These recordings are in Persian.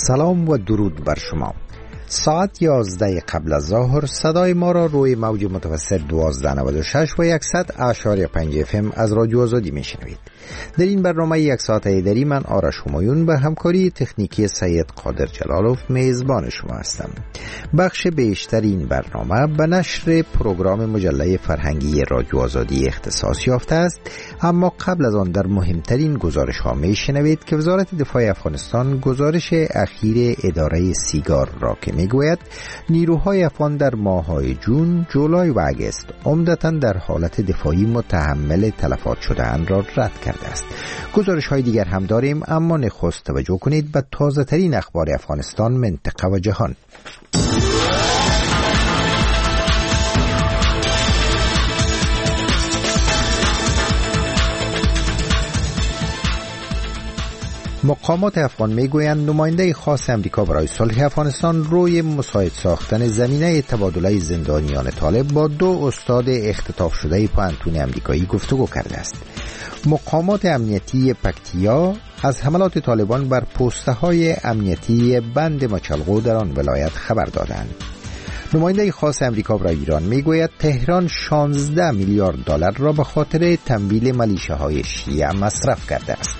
سلام و درود بر شما. ساعت 11 قبل از ظهر صدای ما را روی موج متوسط 1296 و 100.5 FM از رادیو آزادی میشنوید. در این برنامه یک ساعت ایدری من آرش همایون به همکاری تکنیکی سید قادر جلالوف میزبان شما هستم. بخش بیشتر این برنامه به نشر پروگرام مجله فرهنگی رادیو آزادی اختصاص یافته است، اما قبل از آن در مهمترین گزارش ها میشنوید که وزارت دفاع افغانستان گزارش اخیر اداره سیگار را که میگوید نیروهای افغان در ماه‌های جون، جولای و اگست عمدتاً در حالت دفاعی متحمل تلفات شده‌اند را رد کرده است. گزارش های دیگر هم داریم، اما نخست توجه کنید به تازه ترین اخبار افغانستان، منطقه و جهان. مقامات افغان میگویند نماینده خاص امریکا برای صلح افغانستان روی مساعد ساختن زمینه تبادله زندانیان طالب با 2 استاد اختطاف شده پانتون امریکایی گفتگو کرده است. مقامات امنیتی پکتیا از حملات طالبان بر پست‌های امنیتی بند مچلقو در آن ولایت خبر دادند. نماینده خاص امریکا برای ایران میگوید تهران 16 میلیارد دلار را به خاطر تمویل ملیشه‌های شیعه مصرف کرده است.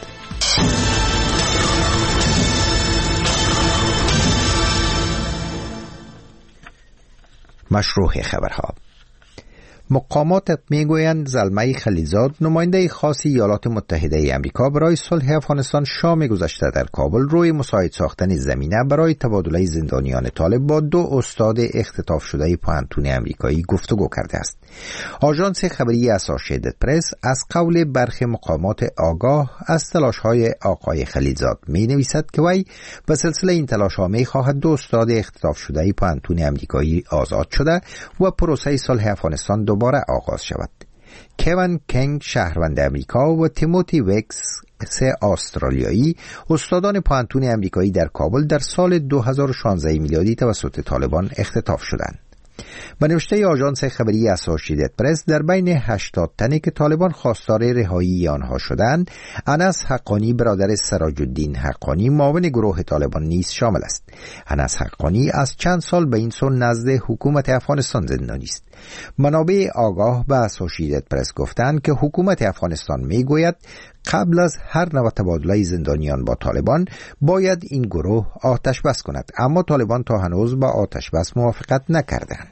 مشروع خبرها. مقامات میگویند زلمه خلیزاد نماینده خاص ایالات متحده امریکا برای صلح افغانستان شام گذشته در کابل روی مساعد ساختن زمینه برای تبادله زندانیان طالب با 2 استاد اختطاف شده پانتون امریکایی گفتگو کرده است. آژانس خبری اسوسییتد پرس از قول برخی مقامات آگاه از تلاش‌های آقای خلیزاد می‌نویسد که وی به سلسله این تلاش‌ها می‌خواهد 2 استاد اختطاف شده پانتون امریکایی آزاد شده و پروسه صلح افغانستان دوباره آغاز شود. کوین کنگ شهروند امریکا و تیموتی وکس استرالیایی استادان پانتون امریکایی در کابل در سال 2016 میلادی توسط طالبان اختطاف شدند. به نوشته آژانس خبری اسوسییتد پرس در بین 80 تنی که طالبان خواستار رهایی آنها شدند، انس حقانی برادر سراج الدین حقانی معاون گروه طالبان نیز شامل است. انس حقانی از چند سال به این سو نزد حکومت افغانستان زندانی است. منابع آگاه به اسوسییتد پرس گفتند که حکومت افغانستان میگوید قبل از هر نوع تبادله زندانیان با طالبان باید این گروه آتش بس کند، اما طالبان تا هنوز با آتش بس موافقت نکردند.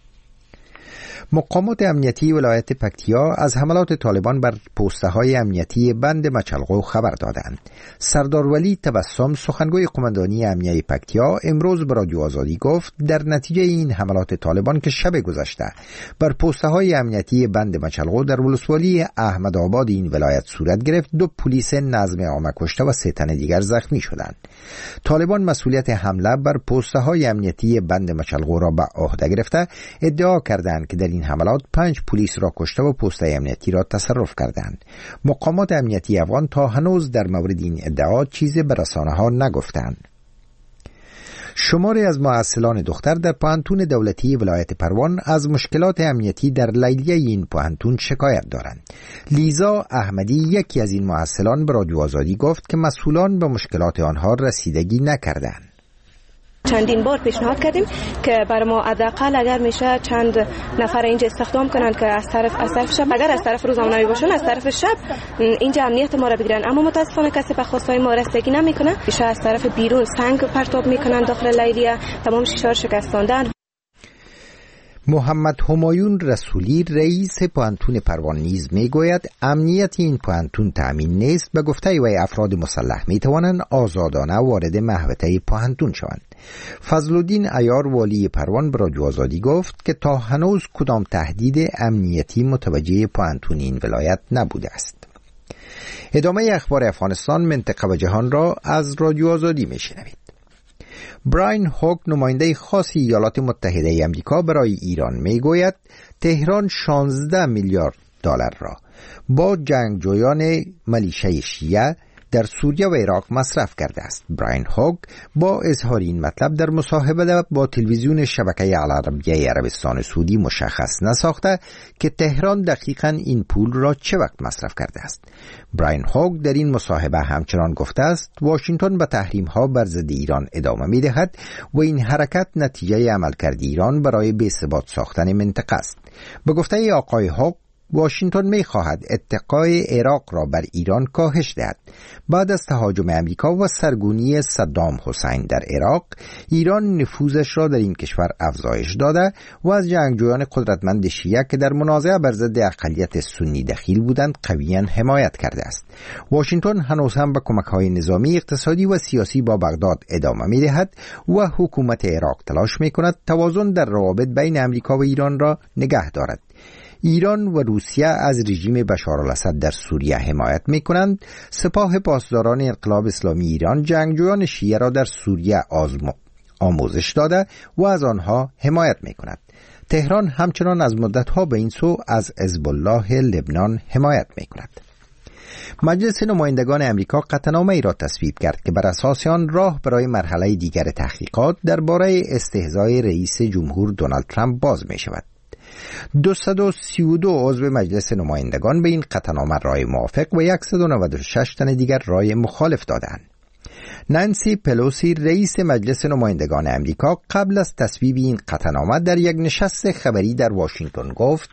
مقامات امنیتی ولایت پکتیا از حملات طالبان بر پست‌های امنیتی بند مچلقو خبر دادند. سردار ولی تبسم سخنگوی قماندانی امنیتی پکتیا امروز به رادیو آزادی گفت در نتیجه این حملات طالبان که شب گذشته بر پست‌های امنیتی بند مچلقو در ولسوالی احمدآباد این ولایت صورت گرفت، 2 پلیس نظم عامه کشته و 3 تن دیگر زخمی شدند. طالبان مسئولیت حمله بر پست‌های امنیتی بند مچلقو را به عهده گرفته ادعا کردند که در این حملات 5 پلیس را کشته و پست‌های امنیتی را تصرف کردند. مقامات امنیتی افغان تا هنوز در مورد این ادعا چیزی به رسانه‌ها نگفتند. شماری از معسلان دختر در پانتون دولتی ولایت پروان از مشکلات امنیتی در لیلیه این پانتون شکایت دارند. لیزا احمدی یکی از این معسلان به رادیو آزادی گفت که مسئولان به مشکلات آنها رسیدگی نکردند. چندین بار پیشنهاد کردیم که برای ما حداقل اگر میشه چند نفر اینجا استخدام کنن که از طرف شب، اگر از طرف روزنامه‌نگاری باشن از طرف شب اینجا امنیت ما را بگیرن، اما متاسفانه کسی به خواستهای ما رسیدگی نمیکنه. میشه از طرف بیرون سنگ پرتاب میکنن داخل لیلیه، تمام شیشه را شکستاندن. محمد همایون رسولی رئیس پانتون پروان نیز میگوید امنیت این پانتون تأمین نیست. به گفته وی افراد مسلح میتوانند آزادانه وارد محوطه پانتون شوند. فضلالدین عیار والی پروان به رادیو آزادی گفت که تا هنوز کدام تهدید امنیتی متوجه پانتون این ولایت نبوده است. ادامه اخبار افغانستان، منطقه و جهان را از رادیو آزادی میشنوید. براین هوک نماینده خاص ایالات متحده امریکا برای ایران میگوید تهران 16 میلیارد دلار را با جنگجویان ملیشه شیعه در سوریه و عراق مصرف کرده است. براین هوگ با اظهار این مطلب در مصاحبه با تلویزیون شبکه العربیه عربستان سعودی مشخص نساخته که تهران دقیقاً این پول را چه وقت مصرف کرده است. براین هوگ در این مصاحبه همچنان گفته است واشنگتن به تحریم‌ها بر ضد ایران ادامه می‌دهد و این حرکت نتیجه عملکرد ایران برای بی‌ثبات ساختن منطقه است. به گفته آقای هوگ واشنگتن می‌خواهد اتقای عراق را بر ایران کاهش دهد. بعد از تهاجم امریکا و سرگونی صدام حسین در عراق، ایران نفوذش را در این کشور افزایش داده و از جنگجویان قدرتمند شیعه که در منازعه بر ضد اقلیت سنی دخیل بودند قویاً حمایت کرده است. واشنگتن هنوز هم به کمک‌های نظامی، اقتصادی و سیاسی با بغداد ادامه می‌دهد و حکومت عراق تلاش می‌کند توازن در روابط بین امریکا و ایران را نگه دارد. ایران و روسیه از رژیم بشار الاسد در سوریه حمایت می‌کنند. سپاه پاسداران انقلاب اسلامی ایران جنگجویان شیعه را در سوریه آموزش داده و از آنها حمایت می‌کند. تهران همچنان از مدت‌ها به این سو از حزب الله لبنان حمایت می‌کند. مجلس نمایندگان امریکا قطعنامه‌ای را تصویب کرد که بر اساس آن راه برای مرحله دیگر تحقیقات درباره استهزای رئیس جمهور دونالد ترامپ باز می‌شود. 232 عضو مجلس نمایندگان به این قطعنامه رای موافق و 196 تن دیگر رای مخالف دادند. نانسی پلوسی رئیس مجلس نمایندگان امریکا قبل از تصویب این قطعنامه در یک نشست خبری در واشنگتن گفت: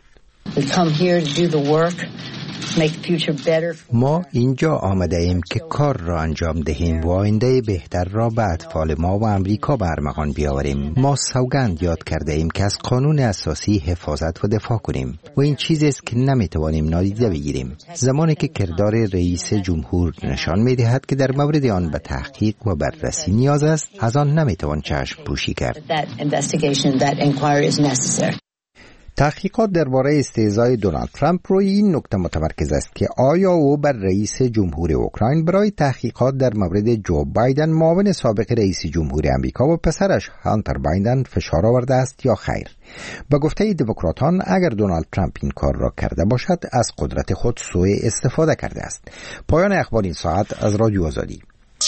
ما اینجا آمده ایم که کار را انجام دهیم و آینده بهتر را به اطفال ما و امریکا به ارمغان بیاوریم. ما سوگند یاد کرده ایم که از قانون اساسی حفاظت و دفاع کنیم و این چیزی است که نمیتوانیم نادیده بگیریم. زمانی که کردار رئیس جمهور نشان میدهد که در مورد آن به تحقیق و بررسی نیاز است، از آن نمیتوان چشم پوشی کرد. تحقیقات درباره استهزای دونالد ترامپ روی این نکته متمرکز است که آیا او بر رئیس جمهور اوکراین برای تحقیقات در مورد جو بایدن معاون سابق رئیس جمهور امریکا و پسرش هانتر بایدن فشار آورده است یا خیر. به گفته دموکراتان اگر دونالد ترامپ این کار را کرده باشد از قدرت خود سوء استفاده کرده است. پایان اخبار این ساعت از رادیو آزادی.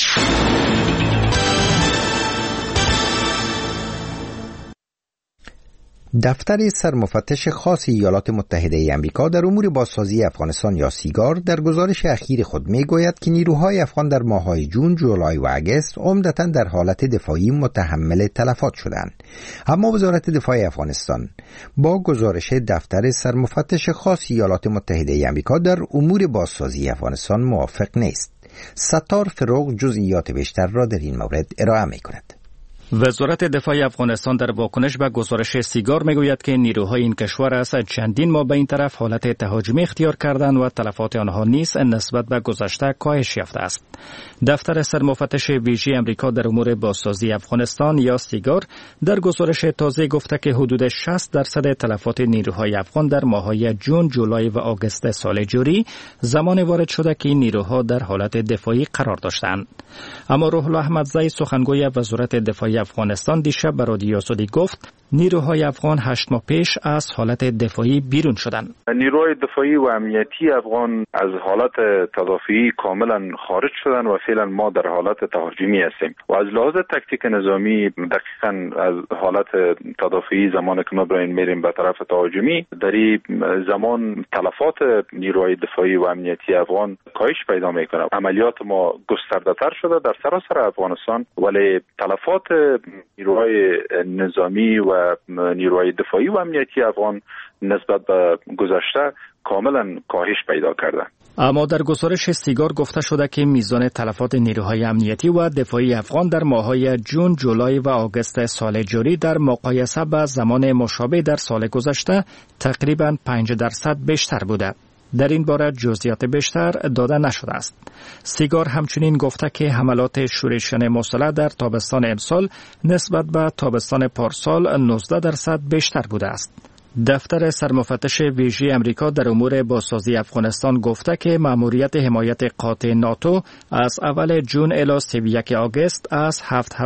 دفتر سرمفتش خاص ایالات متحده ای آمریکا در امور بازسازی افغانستان یا سیگار در گزارش اخیر خود میگوید که نیروهای افغان در ماه‌های جون، جولای و اگست عمدتاً در حالت دفاعی متحمل تلفات شدند. اما وزارت دفاع افغانستان با گزارش دفتر سرمفتش خاص ایالات متحده ای آمریکا در امور بازسازی افغانستان موافق نیست. ستار فروغ جزئیات بیشتر را در این مورد ارائه می‌کند. وزارت دفاع افغانستان در واکنش به گزارش سیگار میگوید که نیروهای این کشور از چندین ماه به این طرف حالت تهاجمی اختیار کردند و تلفات آنها نیز نسبت به گذشته کاهش یافته است. دفتر سرمفتش ویژه امریکا در امور بازسازی افغانستان یا سیگار در گزارش تازه گفته که حدود 60% تلفات نیروهای افغان در ماه‌های جون، جولای و آگوست سال جاری زمان وارد شده که این نیروها در حالت دفاعی قرار داشتند. اما روح الله احمدزی سخنگوی وزارت دفاع افغانستان دیشب به رادیو آزادی گفت نیروهای افغان 8 ماه پیش از حالت دفاعی بیرون شدند. نیروهای دفاعی و امنیتی افغان از حالت تدافعی کاملا خارج شدند و فعلا ما در حالت تهاجمی هستیم و از لحاظ تکتیک نظامی دقیقاً از حالت تدافعی زمانی که ما میریم به طرف تهاجمی در این زمان تلفات نیروهای دفاعی و امنیتی افغان کاهش پیدا میکنه. عملیات ما گسترده‌تر شده در سراسر افغانستان ولی تلفات نیروهای نظامی و نیروهای دفاعی و امنیتی افغان نسبت به گذشته کاملا کاهش پیدا کرده. اما در گزارش سیگار گفته شده که میزان تلفات نیروهای امنیتی و دفاعی افغان در ماه‌های جون، جولای و آگوست سال جاری در مقایسه با زمان مشابه در سال گذشته تقریباً 5% بیشتر بوده. در این باره جزئیات بیشتر داده نشده است. سیگار همچنین گفته که حملات شورشیان مسلح در تابستان امسال نسبت به تابستان پارسال 19% بیشتر بوده است. دفتر سرمفتش ویژه امریکا در امور بازسازی افغانستان گفته که مأموریت حمایت قاطع ناتو از اول جون الی 31 آگوست از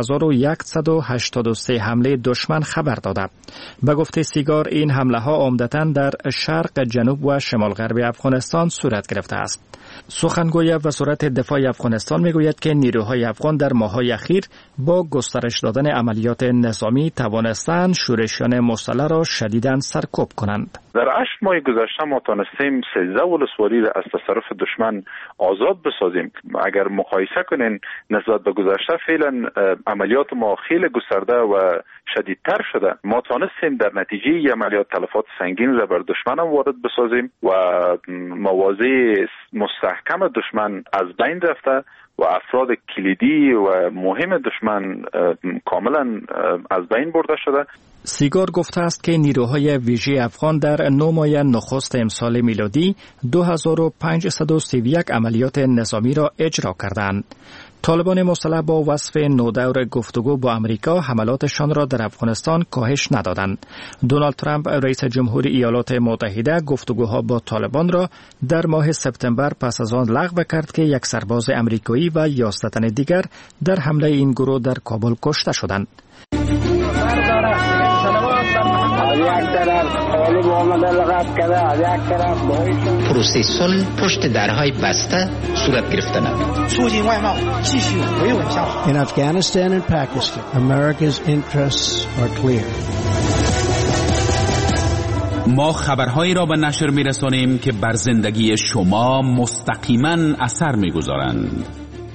7183 حمله دشمن خبر داده. به گفته سیگار این حمله ها عمدتاً در شرق، جنوب و شمال غرب افغانستان صورت گرفته است. سخنگوی وزارت دفاع افغانستان میگوید که نیروهای افغان در ماه‌های اخیر با گسترش دادن عملیات نظامی توانستند شورشیان مسلح را شدیداً سرکوب کنند. در 8 ماه گذشته ما تانستیم 13 ولسوالی را از تصرف دشمن آزاد بسازیم. اگر مقایسه کنین نسبت به گذشته فعلا عملیات ما خیلی گسترده و شدیدتر شده. ما تانستیم در نتیجه این عملیات تلفات سنگین را بر دشمن هم وارد بسازیم و مواضع مستحکم دشمن از بین رفته و افراد کلیدی و مهم دشمن کاملا از بین برده شده. سیگار گفته است که نیروهای ویژه افغان در 9 ماه نخست امسال میلادی 2531 عملیات نظامی را اجرا کردند. طالبان مسلح با وصف نودور گفتگو با امریکا حملاتشان را در افغانستان کاهش ندادند. دونالد ترامپ رئیس جمهور ایالات متحده گفتگوها با طالبان را در ماه سپتامبر پس از آن لغو کرد که یک سرباز امریکایی و 11 تن دیگر در حمله این گروه در کابل کشته شدند. پروسه صلح پشت درهای بسته صورت گرفتند. In Afghanistan and Pakistan, America's interests are clear. ما خبرهایی را به نشر می‌رسانیم که بر زندگی شما مستقیما اثر می‌گذارند.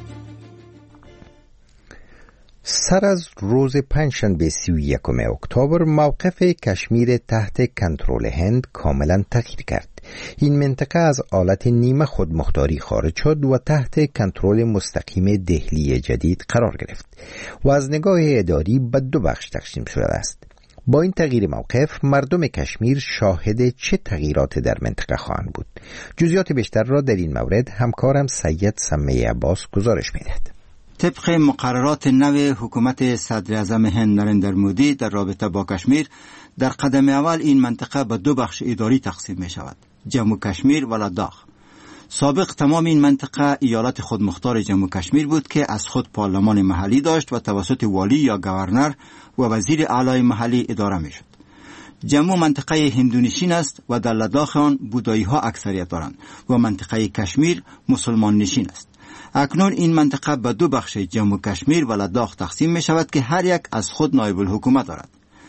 سر از روز پنجشنبه 31 اکتبر موقف کشمیر تحت کنترل هند کاملا تغییر کرد. این منطقه از حالت نیمه خودمختاری خارج شد و تحت کنترل مستقیم دهلی جدید قرار گرفت و از نگاه اداری به 2 بخش تقسیم شده است. با این تغییر موقف مردم کشمیر شاهد چه تغییراتی در منطقه خواهند بود؟ جزئیات بیشتر را در این مورد همکارم سید سمیع عباس گزارش می‌دهد. طبق مقررات نو حکومت صدر اعظم هند نریندر مودی در رابطه با کشمیر، در قدم اول این منطقه به 2 بخش اداری تقسیم می شود: جموں کشمیر و لداخ. سابق تمام این منطقه ایالت خودمختار جموں کشمیر بود که از خود پارلمان محلی داشت و توسط والی یا گورنر و وزیر اعلی محلی اداره می شد. جموں منطقه هندونشین است و در لداخ آن بودایی ها اکثریت دارند و منطقه کشمیر مسلمان نشین است. اکنون این منطقه به 2 بخش جموں کشمیر و لداخ تقسیم می شود که هر یک از خود نایب الحکومت دارد.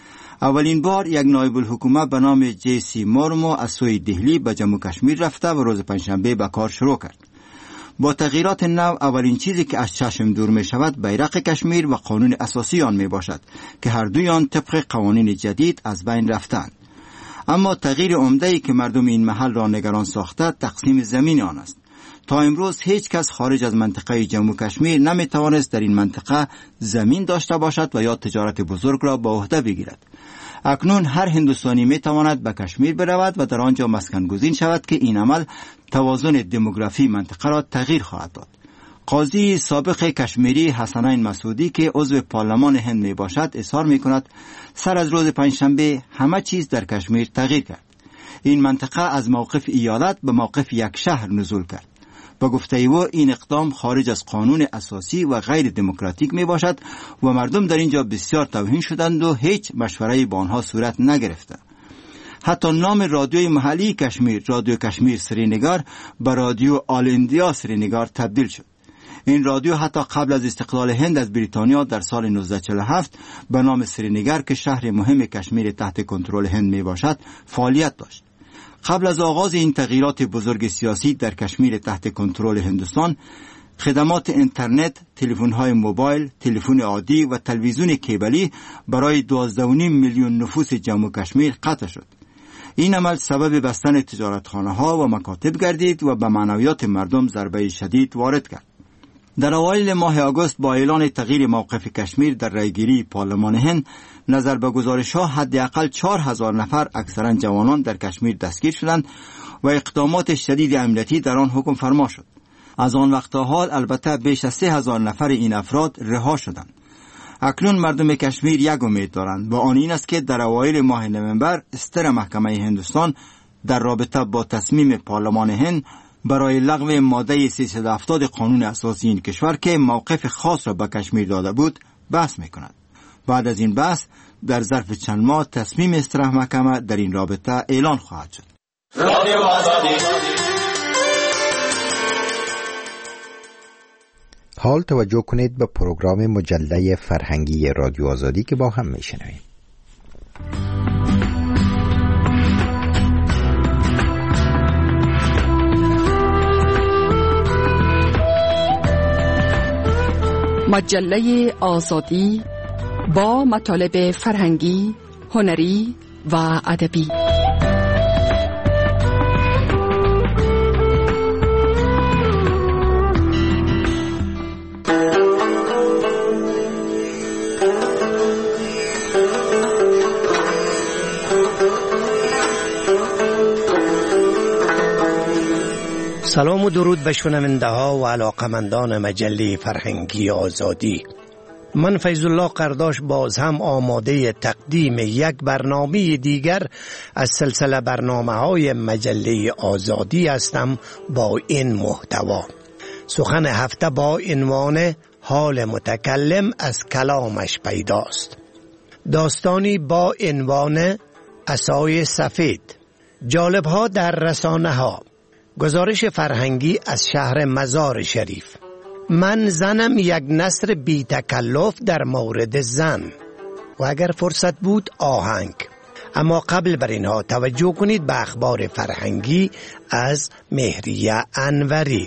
اولین بار یک نایب الحکومت به نام جیسی مورمو از سوی دهلی به جموں کشمیر رفته و روز پنجشنبه به کار شروع کرد. با تغییرات نو اولین چیزی که از چشم دور می شود بیرق کشمیر و قانون اساسی آن می باشد که هر دوی آن طبق قوانین جدید از بین رفتند. اما تغییر عمده‌ای که مردم این محل را نگران ساخته تقسیم زمین آن است. تا امروز هیچ کس خارج از منطقه جموں کشمیر نمی توانست در این منطقه زمین داشته باشد و یا تجارت بزرگ را به عهده بگیرد. اکنون هر هندوستانی می تواند به کشمیر برود و در آنجا مسکن گزین شود که این عمل توازن دموگرافی منطقه را تغییر خواهد داد. قاضی سابق کشمیری حسنین مسعودی که عضو پارلمان هند می باشد اظهار می کند سر از روز پنجشنبه همه چیز در کشمیر تغییر کرد. این منطقه از موقف ایالت به موقف یک شهر نزول کرد. با گفته او این اقدام خارج از قانون اساسی و غیر دموکراتیک می باشد و مردم در اینجا بسیار توهین شدند و هیچ مشوره‌ای با آنها صورت نگرفته. حتی نام رادیوی محلی کشمیر، رادیو کشمیر سرینگر، به رادیو آل اندیا سرینگر تبدیل شد. این رادیو حتی قبل از استقلال هند از بریتانیا در سال 1947 به نام سرینگر که شهر مهم کشمیر تحت کنترل هند می باشد فعالیت داشت. قبل از آغاز این تغییرات بزرگ سیاسی در کشمیر تحت کنترل هندوستان، خدمات اینترنت، تلفن‌های موبایل، تلفن عادی و تلویزیون کیبلی برای 12.5 میلیون نفوس جموں کشمیر قطع شد. این عمل سبب بستن تجارتخانه‌ها و مکاتب گردید و به معنویات مردم ضربه شدید وارد کرد. در اوایل ماه آگوست با اعلان تغییر موقف کشمیر در رایگیری پارلمان هند، نظر به گزارش‌ها حداقل 4000 نفر اکثرا جوانان در کشمیر دستگیر شدند و اقدامات شدید امنیتی در آن حکم فرما شد. از آن وقت تا حال البته بیش از 3000 نفر این افراد رها شدند. اکنون مردم کشمیر یک امید دارند و آن این است که در اوایل ماه نوامبر استر محکمه هندوستان در رابطه با تصمیم پارلمان هند برای لغو ماده 370 قانون اساسی این کشور که موقف خاص را به کشمیر داده بود بحث می‌کند. بعد از این بحث در ظرف چند ماه تصمیم استر محکمه در این رابطه اعلان خواهد شد. حال توجه کنید به پروگرام مجله فرهنگی رادیو آزادی که با هم میشنویم. مجله آزادی با مطالب فرهنگی، هنری و ادبی. سلام و درود به شنونده ها و علاقمندان مجله فرهنگی آزادی. من فیض الله قرداش باز هم آماده تقدیم یک برنامه دیگر از سلسله برنامه های مجله آزادی هستم با این محتوا. سخن هفته با عنوان حال متکلم از کلامش پیداست. داستانی با عنوان عصای سفید. جالب ها در رسانه ها. گزارش فرهنگی از شهر مزار شریف. من زنم یک نثر بی تکلف در مورد زن و اگر فرصت بود آهنگ. اما قبل بر اینها توجه کنید به اخبار فرهنگی از مهریه انوری.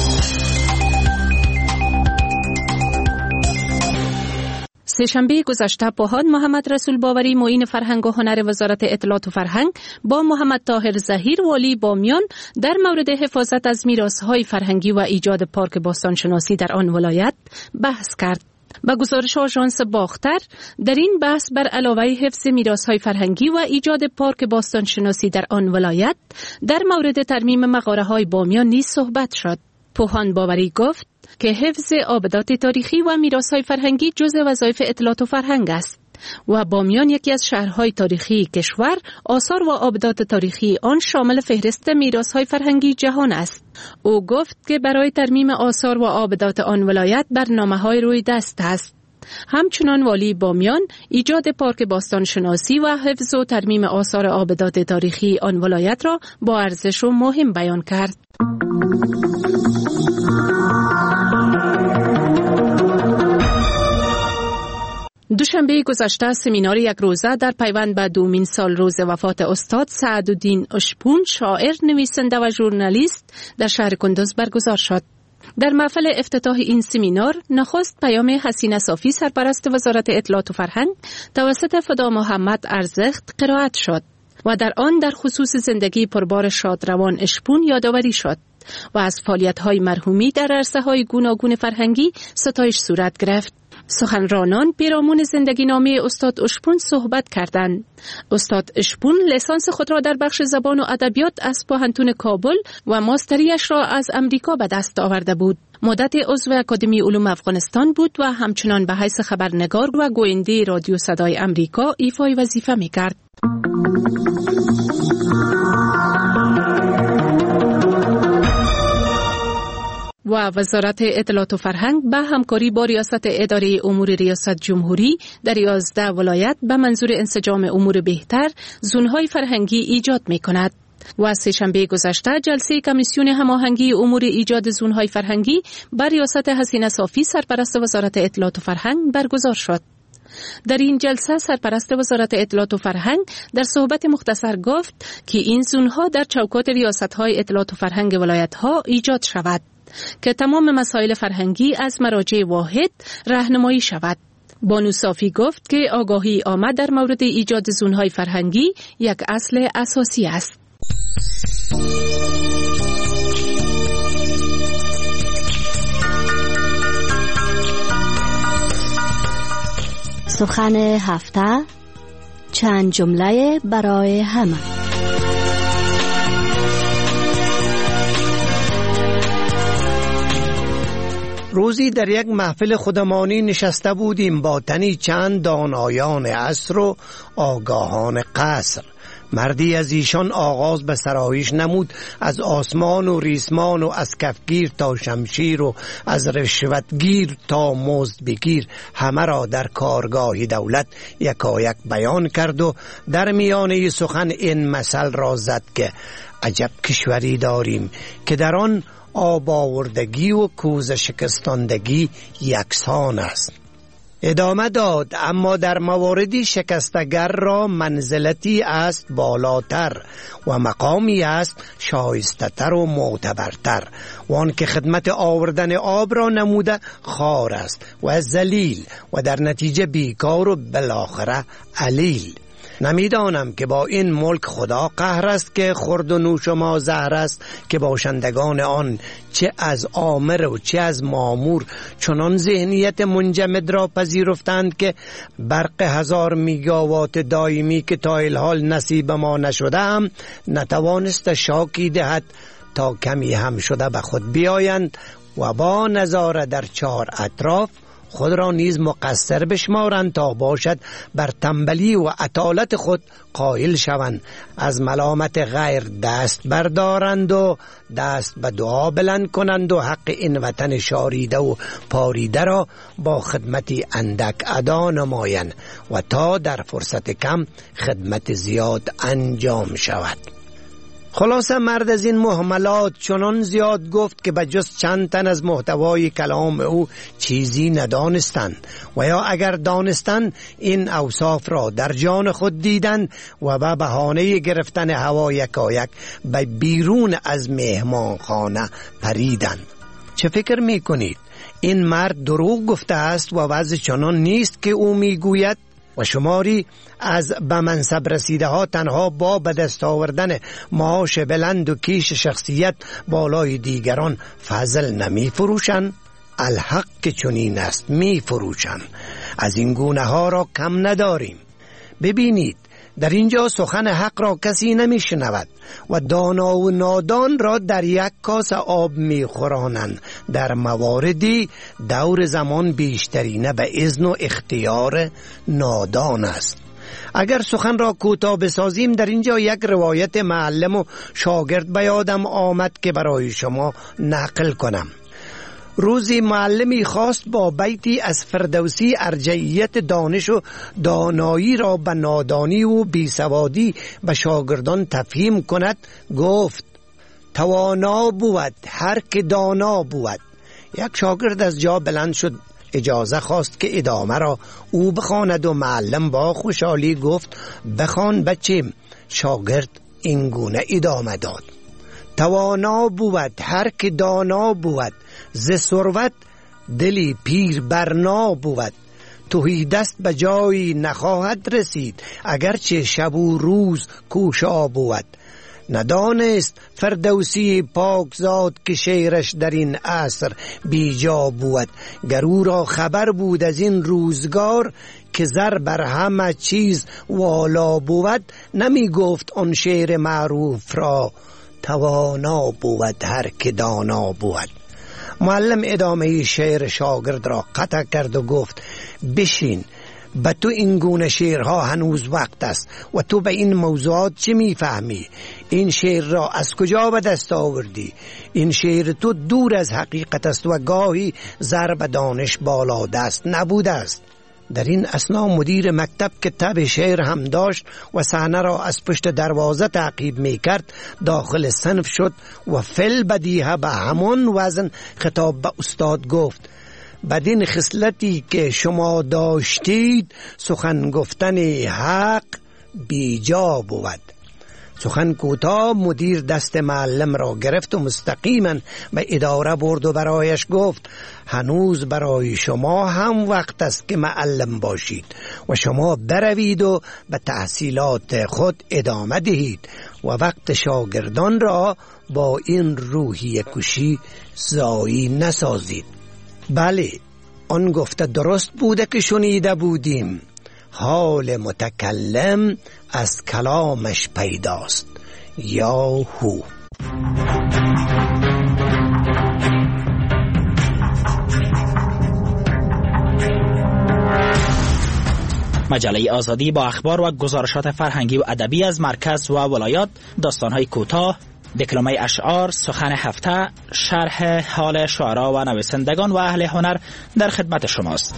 سه‌شنبه گذشته پوهان محمد رسول باوری معین فرهنگ و هنر وزارت اطلاعات و فرهنگ با محمد طاهر ظهیر والی بامیان در مورد حفاظت از میراث‌های فرهنگی و ایجاد پارک باستانشناسی در آن ولایت بحث کرد. با گزارش آژانس باختر در این بحث بر علاوه حفظ میراث‌های فرهنگی و ایجاد پارک باستانشناسی در آن ولایت در مورد ترمیم مغاره‌های بامیان نیز صحبت شد. پوهان باوری گفت که حفظ آبدات تاریخی و میراث‌های فرهنگی جزء وظایف اطلاعات و فرهنگ است و بامیان یکی از شهرهای تاریخی کشور، آثار و آبدات تاریخی آن شامل فهرست میراث‌های فرهنگی جهان است. او گفت که برای ترمیم آثار و آبدات آن ولایت برنامه‌های روی دست است. همچنان والی بامیان ایجاد پارک باستانشناسی و حفظ و ترمیم آثار آبدات تاریخی آن ولایت را با ارزش و مهم بیان کرد. دوشنبه گذشته سمینار یک روزه در پیوند به دومین سال روز وفات استاد سعدالدین اشپون، شاعر، نویسنده و ژورنالیست در شهر کندوز برگزار شد. در محفل افتتاح این سمینار نخست پیام حسینه صافی سرپرست وزارت اطلاعات و فرهنگ توسط فدا محمد ارزخت قرائت شد و در آن در خصوص زندگی پربار شادروان اشپون یادآوری شد و از فعالیت‌های مرحومی در عرصه‌های گوناگون فرهنگی ستایش صورت گرفت. سخنرانان پیرامون زندگی نامه استاد اشپون صحبت کردند. استاد اشپون لیسانس خود را در بخش زبان و ادبیات از پوهنتون کابل و ماستریش را از امریکا به دست آورده بود. مدت عضو اکادمی علوم افغانستان بود و همچنان به حیث خبرنگار و گوینده رادیو صدای امریکا ایفای وظیفه می‌کرد. و وزارت اطلاعات و فرهنگ به همکاری با ریاست اداره امور ریاست جمهوری در 11 ولایت به منظور انسجام امور بهتر زونهای فرهنگی ایجاد می‌کند. و سه‌شنبه گذشته جلسه کمیسیون هماهنگی امور ایجاد زونهای فرهنگی بر ریاست حسینه صافی سرپرست وزارت اطلاعات و فرهنگ برگزار شد. در این جلسه سرپرست وزارت اطلاعات و فرهنگ در صحبت مختصر گفت که این زونها در چوکات ریاست‌های اطلاعات و فرهنگ ولایت‌ها ایجاد شود که تمام مسائل فرهنگی از مراجع واحد راهنمایی شود. بانو صافی گفت که آگاهی عامه در مورد ایجاد زونهای فرهنگی یک اصل اساسی است. سخن هفته، چند جمله برای همه. روزی در یک محفل خودمانی نشسته بودیم با تنی چند دانایان عصر و آگاهان قصر. مردی از ایشان آغاز به سرایش نمود از آسمان و ریسمان و از کفگیر تا شمشیر و از رشوتگیر تا مزد بگیر همه را در کارگاه دولت یکایک بیان کرد و در میانه سخن این مثل را زد که عجب کشوری داریم که در آن آب آوردگی و کوزه شکستاندگی یکسان است. ادامه داد اما در مواردی شکستگر را منزلتی است بالاتر و مقامی است شایسته‌تر و معتبرتر و آن که خدمت آوردن آب را نموده خار است و ذلیل و در نتیجه بیکار و بالاخره علیل. نمیدانم که با این ملک خدا قهر است که خورد و نوش ما زهر است که باشندگان آن چه از آمر و چه از مامور چنان ذهنیت منجمد را پذیرفتند که برق 1000 میگاوات دائمی که تا الحال نصیب ما نشده هم نتوانست شاکی دهد تا کمی هم شده به خود بیایند و با نظاره در 4 اطراف خود را نیز مقصر بشمارند تا باشد بر تنبلی و عطالت خود قائل شوند، از ملامت غیر دست بردارند و دست به دعا بلند کنند و حق این وطن شاریده و پاریده را با خدمتی اندک ادا نمایند و تا در فرصت کم خدمت زیاد انجام شود. خلاصه مرد از این مهملات چنان زیاد گفت که بجز چند تن از محتوای کلام او چیزی ندانستند و یا اگر دانستند این اوصاف را در جان خود دیدند و به بهانه گرفتن هوا یکایک به بیرون از مهمانخانه پریدند. چه فکر می کنید؟ این مرد دروغ گفته است و وضع چنان نیست که او می گوید؟ و شماری از به منصب رسیده ها تنها با به دست آوردن معاش بلند و کیش شخصیت بالای دیگران فضل نمی فروشند؟ الحق که چنین است، می فروشند. از این گونه ها را کم نداریم. ببینید در اینجا سخن حق را کسی نمی شنود و دانا و نادان را در یک کاسه آب می خورانند. در مواردی دور زمان بیشترینه به اذن و اختیار نادان است. اگر سخن را کوتاه بسازیم در اینجا یک روایت معلم و شاگرد به یادم آمد که برای شما نقل کنم. روزی معلمی خواست با بیتی از فردوسی ارجعیت دانش و دانایی را به نادانی و بیسوادی به شاگردان تفهیم کند. گفت توانا بود هر که دانا بود. یک شاگرد از جا بلند شد، اجازه خواست که ادامه را او بخواند و معلم با خوشحالی گفت بخوان بچیم. شاگرد این گونه ادامه داد: توانا بود هر که دانا بود، ز ثروت دلی پیر برنا بود. تهی دست به جایی نخواهد رسید، اگرچه شب و روز کوشا بود. ندانست فردوسی پاکزاد که شعرش در این عصر بیجا بود. گر او را خبر بود از این روزگار که زر بر همه چیز والا بود، نمی گفت آن شعر معروف را توانا بود هر که دانا بود. معلم ادامه شعر شاگرد را قطع کرد و گفت بشین، به تو این گونه شعرها هنوز وقت است و تو به این موضوعات چه میفهمی؟ این شعر را از کجا به دست آوردی؟ این شعر تو دور از حقیقت است و گاهی ضرب دانش بالا دست نبوده است. در این اثنا مدیر مکتب که تب شعر هم داشت و صحنه را از پشت دروازه تعقیب می کرد داخل صنف شد و فل بدیهه به همان وزن خطاب به استاد گفت بدین خصلتی که شما داشتید سخن گفتن حق بیجا بود. سخن کوتاه مدیر دست معلم را گرفت و مستقیما به اداره برد و برایش گفت هنوز برای شما هم وقت است که معلم باشید و شما بروید و به تحصیلات خود ادامه دهید و وقت شاگردان را با این روحیه کشی ضایع نسازید. بله، آن گفته درست بوده که شنیده بودیم، حال متکلم از کلامش پیداست. یا هو. مجله آزادی با اخبار و گزارشات فرهنگی و ادبی از مرکز و ولایات، داستان‌های کوتاه، دکلمه اشعار، سخن هفته، شرح حال شعرا و نویسندگان و اهل هنر در خدمت شماست.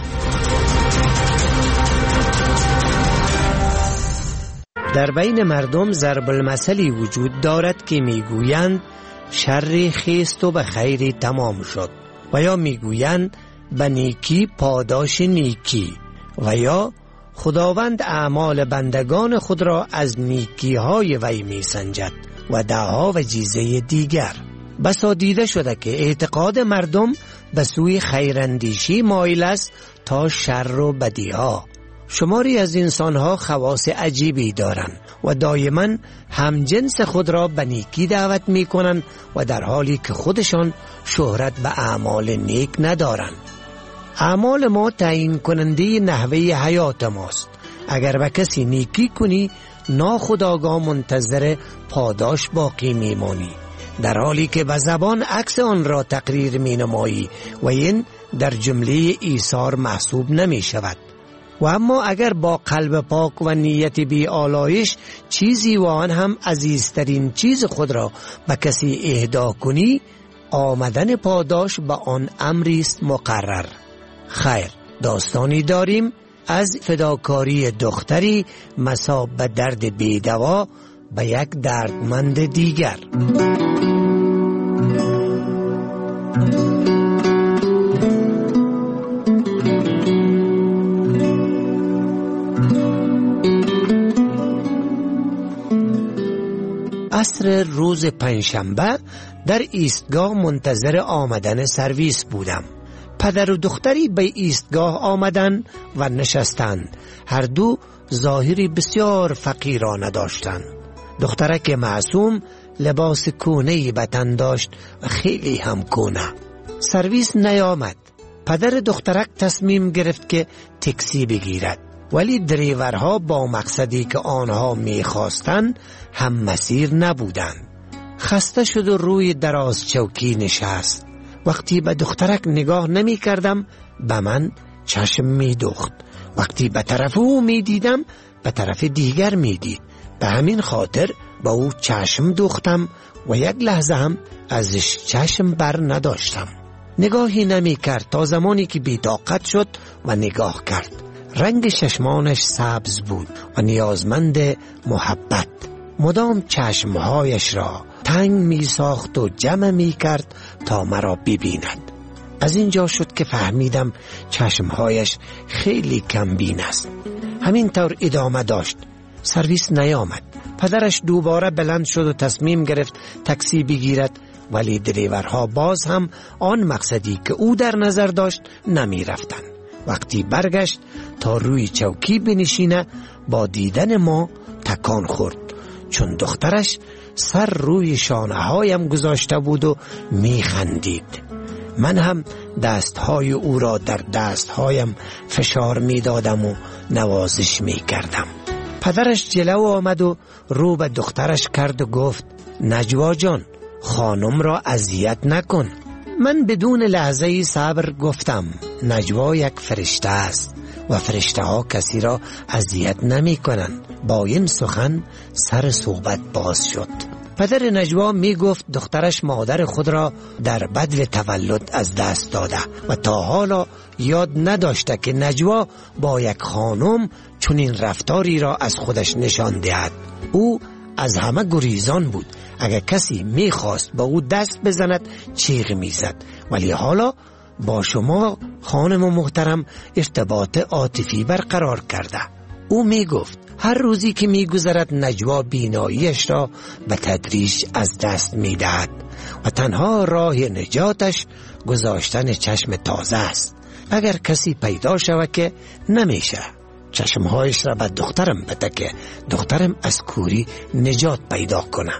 در بین مردم ضرب المثلی وجود دارد که میگویند شری خیست و به خیری تمام شد. و یا میگویند به نیکی پاداش نیکی، و یا خداوند اعمال بندگان خود را از نیکی های وی می سنجد و دعا و چیزه دیگر. بسا دیده شده که اعتقاد مردم به سوی خیراندیشی مایل است تا شر و بدی ها. شماری از انسانها خواص عجیبی دارند و دائما همجنس خود را به نیکی دعوت می کنند و در حالی که خودشان شهرت به اعمال نیک ندارند. اعمال ما تعیین کننده نحوه حیات ماست. اگر به کسی نیکی کنی ناخودآگاه منتظر پاداش باقی میمانی، در حالی که به زبان عکس آن را تقریر می نمایی و این در جمله ایثار محسوب نمی شود. و اما اگر با قلب پاک و نیت بی آلایش چیزی و آن هم عزیزترین چیز خود را به کسی اهدا کنی، آمدن پاداش به آن امری است مقرر. خیر، داستانی داریم از فداکاری دختری مصاب به درد بی‌دوا به یک دردمند دیگر. عصر روز پنجشنبه در ایستگاه منتظر آمدن سرویس بودم. پدر و دختری به ایستگاه آمدند و نشستند. هر دو ظاهری بسیار فقیرانه داشتند. دخترک معصوم لباس کونه‌ای به تن داشت و خیلی هم کونه. سرویس نیامد. پدر دخترک تصمیم گرفت که تاکسی بگیرد، ولی دریورها با مقصدی که آنها می‌خواستند هم مسیر نبودند. خسته شد و روی دراز چوکی نشست. وقتی به دخترک نگاه نمی کردم به من چشم می دوخت. وقتی به طرف او می دیدم به طرف دیگر می دید. به همین خاطر با او چشم دوختم و یک لحظه هم ازش چشم بر نداشتم. نگاهی نمی کرد تا زمانی که بی‌طاقت شد و نگاه کرد. رنگ چشمانش سبز بود و نیازمند محبت. مدام چشمهایش را تنگ می ساخت و جمع می کرد تا مرا ببیند. از اینجا شد که فهمیدم چشمهایش خیلی کم بین است. همین طور ادامه داشت. سرویس نیامد. پدرش دوباره بلند شد و تصمیم گرفت تاکسی بگیرد، ولی دریورها باز هم آن مقصدی که او در نظر داشت نمی رفتند. وقتی برگشت تا روی چوکی بنشینه با دیدن ما تکان خورد، چون دخترش سر روی شانه هایم گذاشته بود و می خندید. من هم دستهای او را در دستهایم فشار می دادم و نوازش می کردم. پدرش جلو آمد و رو به دخترش کرد و گفت: نجوا جان، خانم را اذیت نکن. من بدون لحظه صبر گفتم: نجوا یک فرشته است و فرشته ها کسی را اذیت نمی کنند. با این سخن سر صحبت باز شد. پدر نجوا می گفت دخترش مادر خود را در بدو تولد از دست داده و تا حالا یاد نداشته که نجوا با یک خانم چنین رفتاری را از خودش نشان دهد. او از همه گریزان بود. اگر کسی می خواست با او دست بزند چیغ می زد، ولی حالا با شما خانم محترم ارتباط عاطفی برقرار کرده. او می گفت هر روزی که می گذرد نجوا بیناییش را به تدریج از دست می دهد و تنها راه نجاتش گذاشتن چشم تازه است. اگر کسی پیدا شود که نمیشه چشمهایش را به دخترم بده که دخترم از کوری نجات پیدا کنه.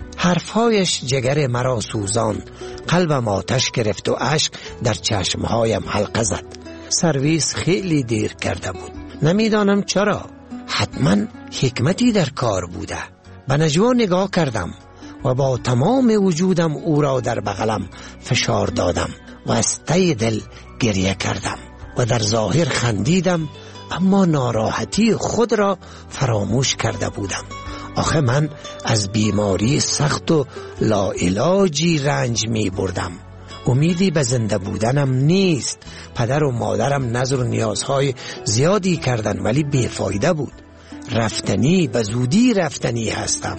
حرفهایش جگر مرا سوزان، قلبم آتش گرفت و اشک در چشمهایم حلقه زد. سرویس خیلی دیر کرده بود. نمیدانم چرا. حتما حکمتی در کار بوده. به نجوا نگاه کردم و با تمام وجودم او را در بغلم فشار دادم و از ته دل گریه کردم و در ظاهر خندیدم، اما ناراحتی خود را فراموش کرده بودم. آخه من از بیماری سخت و لاعلاجی رنج می بردم. امیدی به زنده بودنم نیست. پدر و مادرم نظر و نیازهای زیادی کردن ولی بیفایده بود. رفتنی، به زودی رفتنی هستم.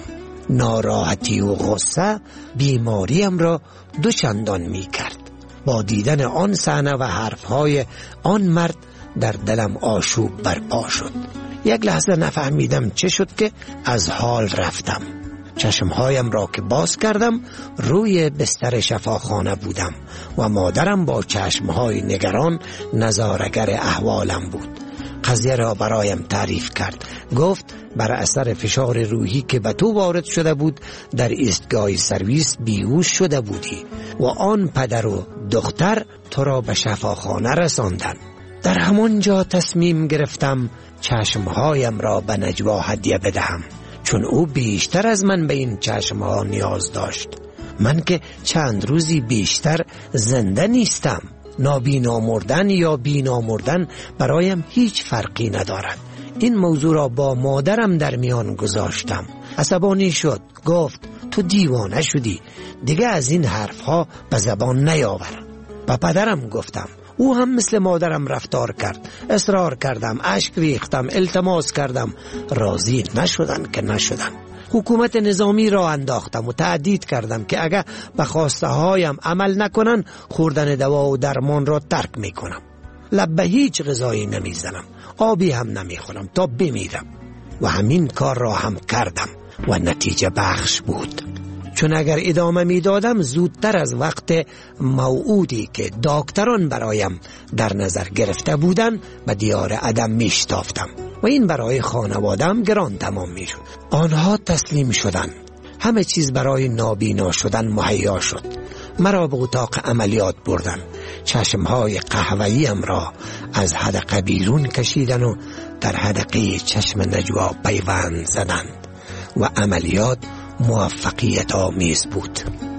ناراحتی و غصه بیماریم را دوچندان می کرد. با دیدن آن صحنه و حرفهای آن مرد در دلم آشوب برپا شد. یک لحظه نفهمیدم چه شد که از حال رفتم. چشمهایم را که باز کردم روی بستر شفاخانه بودم و مادرم با چشمهای نگران نظاره‌گر احوالم بود. قضیه را برایم تعریف کرد. گفت بر اثر فشار روحی که به تو وارد شده بود در ایستگاه سرویس بیهوش شده بودی و آن پدر و دختر تو را به شفاخانه رساندن. در همانجا تصمیم گرفتم چشمهایم را به نجوا هدیه بدهم، چون او بیشتر از من به این چشمها نیاز داشت. من که چند روزی بیشتر زنده نیستم. نابینا مردن یا بینا مردن برایم هیچ فرقی ندارد. این موضوع را با مادرم در میان گذاشتم. عصبانی شد. گفت تو دیوانه شدی، دیگه از این حرفها به زبان نیاور. با پدرم گفتم. او هم مثل مادرم رفتار کرد. اصرار کردم، اشک ریختم، التماس کردم. راضی نشدن که نشدن. حکومت نظامی را انداختم و تهدید کردم که اگر به خواسته هایم عمل نکنن خوردن دوا و درمان را ترک میکنم. لب به هیچ غذایی نمیزنم، آبی هم نمیخورم تا بمیرم. و همین کار را هم کردم و نتیجه بخش بود. چون اگر ادامه میدادم زودتر از وقت موعودی که دکتران برایم در نظر گرفته بودن به دیار عدم میشتافتم و این برای خانوادم گران تمام میشد. آنها تسلیم شدن. همه چیز برای نابینا شدن مهیا شد. مرا به اتاق عملیات بردن. چشمهای قهوه‌ایم را از حدقه بیرون کشیدن و در حدقه چشم نجوا پیوند زدند و عملیات موفقیت آمیز بود.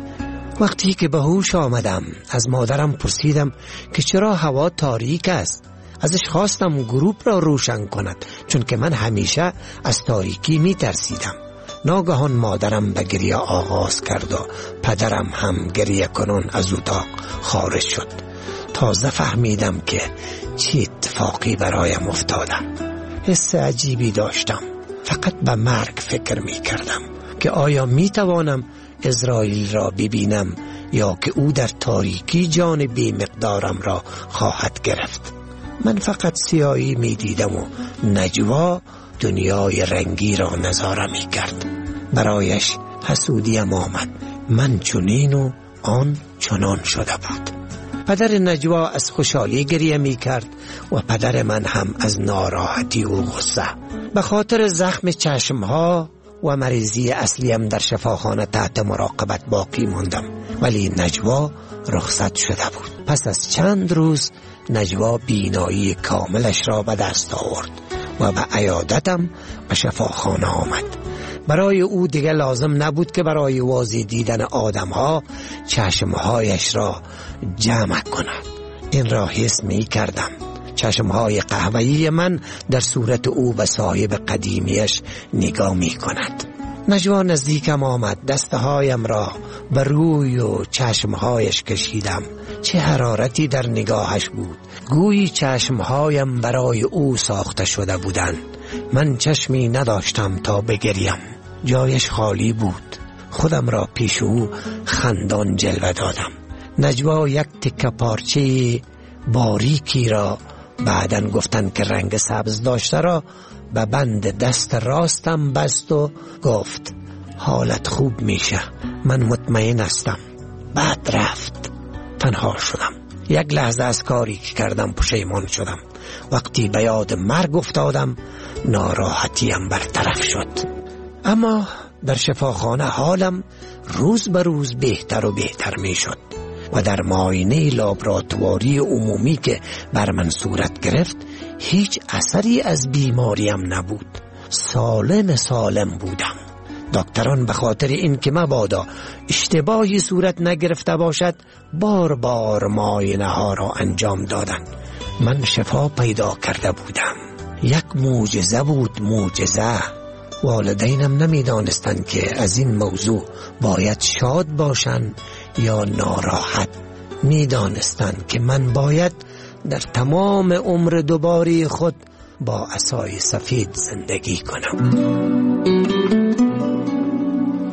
وقتی که به هوش آمدم از مادرم پرسیدم که چرا هوا تاریک است. ازش خواستم گروپ را روشن کند، چون که من همیشه از تاریکی می ترسیدم. ناگهان مادرم به گریه آغاز کرد و پدرم هم گریه کنان از اتاق خارج شد. تازه فهمیدم که چه اتفاقی برایم افتاده. حس عجیبی داشتم. فقط به مرگ فکر می کردم که آیا می توانم اسرائیل را ببینم یا که او در تاریکی جان بی مقدارم را خواهد گرفت. من فقط سیاهی می دیدم و نجوا دنیای رنگی را نظاره می کرد. برایش حسودیم آمد. من چنین و آن چنان شده بود. پدر نجوا از خوشحالی گریه می کرد و پدر من هم از ناراحتی و غصه. به خاطر زخم چشمها و مریضی اصلیم در شفاخانه تحت مراقبت باقی ماندم، ولی نجوا رخصت شده بود. پس از چند روز نجوا بینایی کاملش را به دست آورد و به عیادتم به شفاخانه آمد. برای او دیگه لازم نبود که برای واضح دیدن آدمها چشمهایش را جمع کند. این را حس می کردم. چشمهای قهوه‌ای من در صورت او به صاحب قدیمیش نگاه می کند. نجوا نزدیکم آمد. دستهایم را به روی و چشمهایش کشیدم. چه حرارتی در نگاهش بود. گویی چشمهایم برای او ساخته شده بودند. من چشمی نداشتم تا بگریم. جایش خالی بود. خودم را پیش او خندان جلوه دادم. نجوا یک تکه پارچه باریکی را بعدن گفتن که رنگ سبز داشته را به بند دست راستم بست و گفت حالت خوب میشه، من مطمئن هستم. بعد رفت. تنها شدم. یک لحظه از کاری که کردم پشیمان شدم. وقتی به یاد مرگ افتادم ناراحتیم برطرف شد. اما در شفاخانه حالم روز به روز بهتر و بهتر می شد و در معاینه لابراتواری عمومی که بر من صورت گرفت هیچ اثری از بیماریم نبود. سالم بودم. دکتران به خاطر این که مبادا اشتباهی صورت نگرفته باشد بار بار معاینه ها را انجام دادند. من شفا پیدا کرده بودم. یک معجزه بود، معجزه. والدینم نمیدانستند که از این موضوع باید شاد باشند یا ناراحت. میدانستند که من باید در تمام عمر دوباره خود با عصای سفید زندگی کنم.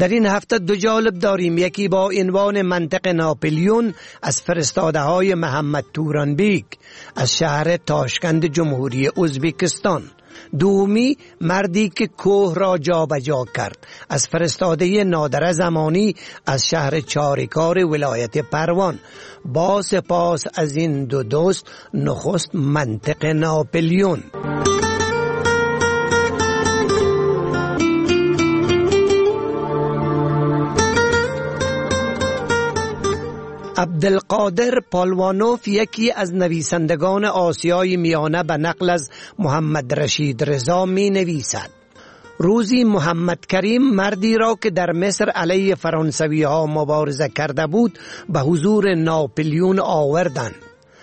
در این هفته دو جالب داریم. یکی با عنوان منطق ناپلیون از فرستاده های محمد تورانبیگ از شهر تاشکند جمهوری ازبکستان. دومی مردی که کوه را جابجا کرد از فرستاده نادر زمانی از شهر چاریکار ولایت پروان. با سپاس از این دو دوست، نخست منطق ناپلیون. عبدالقادر پالوانوف یکی از نویسندگان آسیای میانه به نقل از محمد رشید رضا می نویسد: روزی محمد کریم مردی را که در مصر علیه فرانسوی ها مبارزه کرده بود به حضور ناپلیون آوردند.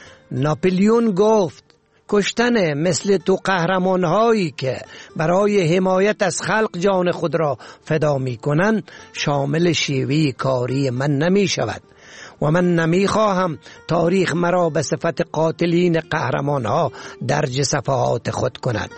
ناپلیون گفت: کشتن مثل تو قهرمان هایی که برای حمایت از خلق جان خود را فدا می کنند شامل شیوه کاری من نمی شود و من نمی خواهم تاریخ مرا به صفت قاتلین قهرمان ها درج صفحات خود کند.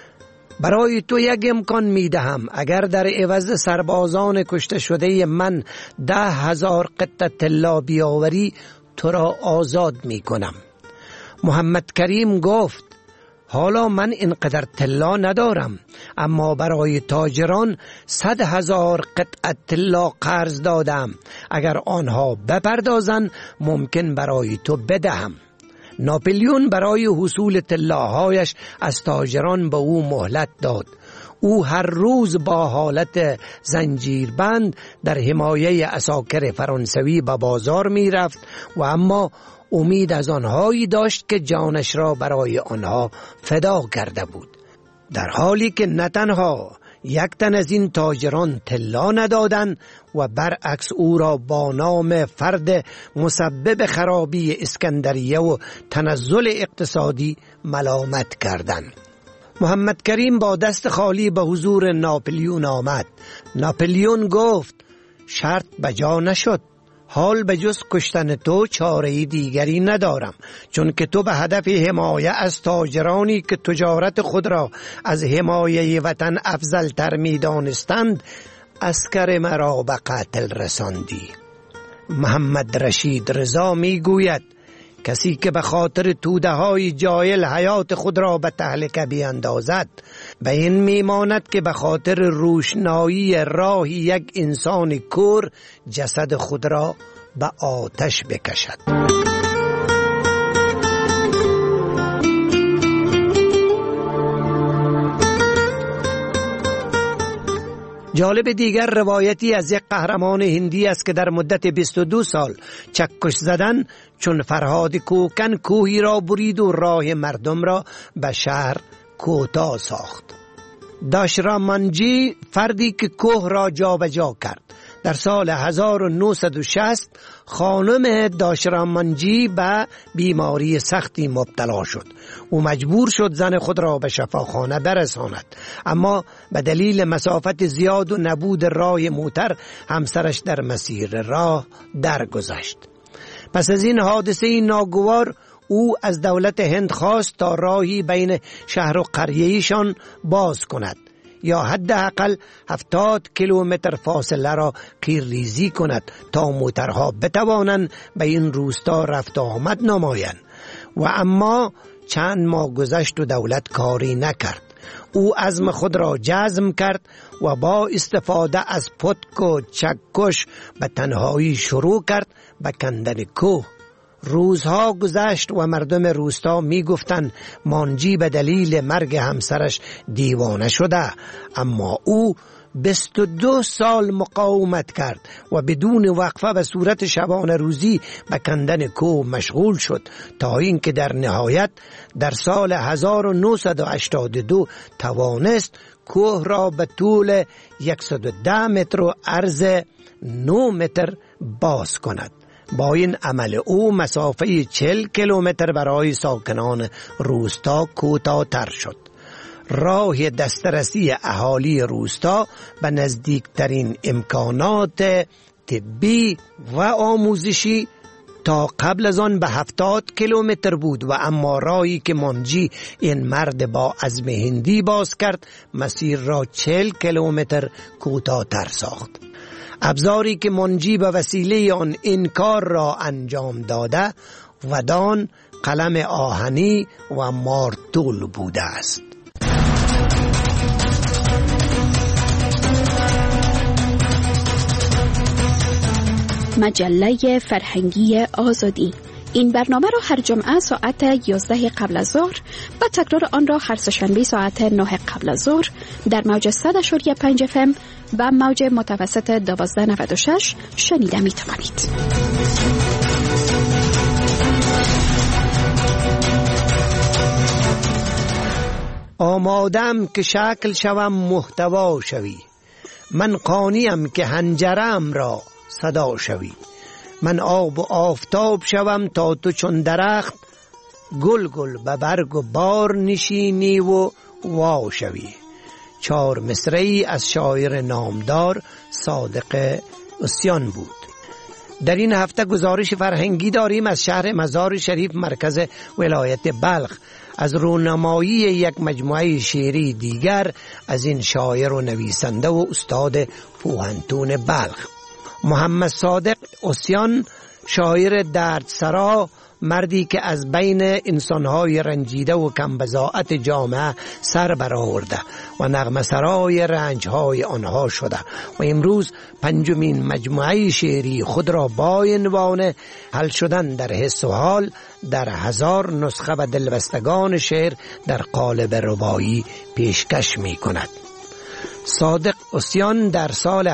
برای تو یک امکان می دهم، اگر در عوض سربازان کشته شده من 10,000 قطعه طلا بیاوری تو را آزاد می کنم. محمد کریم گفت: حالا من اینقدر طلا ندارم، اما برای تاجران 100,000 قطعه طلا قرض دادم، اگر آنها بپردازند ممکن برای تو بدهم. ناپلیون برای حصول طلاهایش از تاجران به او مهلت داد. او هر روز با حالت زنجیربند در حمایه عساکر فرانسوی به بازار می رفت و اما امید از آنهایی داشت که جانش را برای آنها فدا کرده بود. در حالی که نه تنها یک تن از این تاجران طلا ندادند و برعکس او را با نام فرد مسبب خرابی اسکندریه و تنزل اقتصادی ملامت کردند. محمد کریم با دست خالی به حضور ناپلیون آمد. ناپلیون گفت: شرط بجا نشد. حال به جز کشتن تو چاره دیگری ندارم، چون که تو به هدف حمایه از تاجرانی که تجارت خود را از حمایه وطن افضل تر می دانستند عسکر مرا به قتل رساندی. محمد رشید رضا می گوید: کسی که به خاطر توده های جاهل حیات خود را به تهلکه بیندازد به این میماند که به خاطر روشنایی راه یک انسان کور جسد خود را به آتش بکشد. جالب دیگر روایتی از یک قهرمان هندی است که در مدت 22 سال چکش زدن چون فرهاد کوکن کوهی را برید و راه مردم را به شهر کوتاه ساخت. داشرامانجی فردی که کوه را جابجا کرد. در سال 1960 خانم داشرامانجی به بیماری سختی مبتلا شد. او مجبور شد زن خود را به شفاخانه برساند، اما به دلیل مسافت زیاد و نبود راه موتر همسرش در مسیر راه درگذشت. پس از این حادثه ناگوار او از دولت هند خواست تا راهی بین شهر و قریه‌ایشان باز کند یا حداقل 70 کیلومتر فاصله را قیرریزی کند تا موترها بتوانند به این روستا رفت آمد نمایند. و اما چند ماه گذشت و دولت کاری نکرد. او عزم خود را جزم کرد و با استفاده از پتک و چکش به تنهایی شروع کرد به کندن کوه. روزها گذشت و مردم روستا می گفتند مانجی به دلیل مرگ همسرش دیوانه شده، اما او 22 سال مقاومت کرد و بدون وقفه به صورت شبانه روزی به کندن کوه مشغول شد تا اینکه در نهایت در سال 1982 توانست کوه را به طول 110 متر و عرض 9 متر باز کند. با این عمل او مسافه 40 کیلومتر برای ساکنان روستا کوتاه‌تر شد. راه دسترسی اهالی روستا به نزدیکترین امکانات طبی و آموزشی تا قبل از آن به 70 کیلومتر بود و اما راهی که مانجی این مرد با عزم هندی باز کرد مسیر را 40 کیلومتر کوتاه‌تر ساخت. ابزاری که منجی به وسیله آن این کار را انجام داده ودان قلم آهنی و مارتول بوده است. مجله فرهنگی آزادی. این برنامه را هر جمعه ساعت 11 قبل از ظهر و تکرار آن را هر سه‌شنبه ساعت 9 قبل از ظهر در موج 100.5 FM و موج متوسط 1296 شنیده می توانید. آمادم که شکل شوم محتوا شوی، من قانیم که حنجرم را صدا شوی. من آب و آفتاب شوم تا تو چون درخت گل گل به برگ و بار نشینی و وا شوی. 4 مصرعی از شاعر نامدار صادق عصیان بود. در این هفته گزارش فرهنگی داریم از شهر مزار شریف مرکز ولایت بلخ، از رونمایی یک مجموعه شعری دیگر از این شاعر و نویسنده و استاد پوهنتون بلخ. محمد صادق عصیان، شاعر دردسرا، مردی که از بین انسانهای رنجیده و کمبضاعت جامعه سر برآورده و نغمه سرای رنجهای آنها شده و امروز 5مین مجموعه شعری خود را با عنوان حل شدن در حس و حال در 1000 نسخه و دلبستگان شعر در قالب رباعی پیشکش می کند. صادق عصیان در سال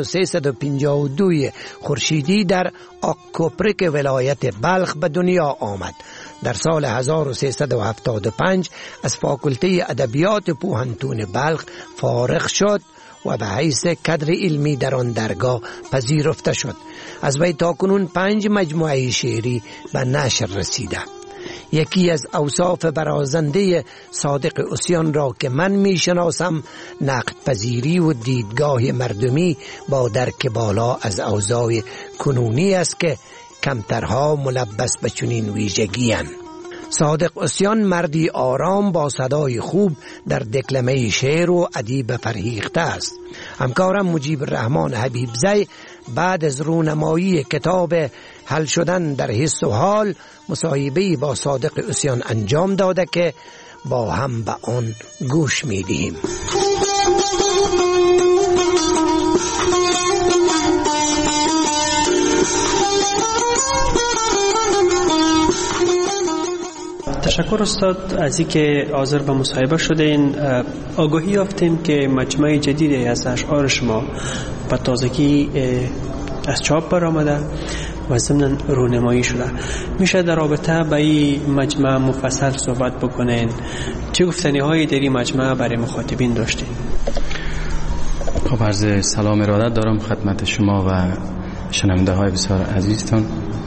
1352 خورشیدی در آکوپرک ولایت بلخ به دنیا آمد. در سال 1375 از فاکولته ادبیات پوهنتون بلخ فارغ شد و به حیث کادر علمی در آن درگاه پذیرفته شد. از وی تاکنون 5 مجموعه شعری به نشر رسیده. یکی از اوصاف برازنده صادق عصیان را که من میشناسم نقد پذیری و دیدگاه مردمی با درک بالا از اوضاع کنونی است که کمترها ملبس به چنین ویژگی‌اند. صادق عصیان مردی آرام با صدای خوب در دکلمه شعر و ادیب فرهیخته است. همکارم مجیب الرحمن حبیبزی بعد از رونمایی کتاب حل شدن در حس و حال مصاحبه‌ای با صادق عصیان انجام داده که با هم به آن گوش می‌دهیم. تشکر استاد از اینکه حاضر به مصاحبه شدین. آگاهی یافتیم که مجموعه جدیدی از اشعار شما به تازگی از چاپ برآمده و ضمن رونمایی شده. میشه در رابطه با این مجموعه مفصل صحبت بکنین؟ چه گفتنی هایی در این مجموعه برای مخاطبین داشتین؟ خب عرض سلام ارادت دارم خدمت شما و شنونده های بسیار عزیزتان.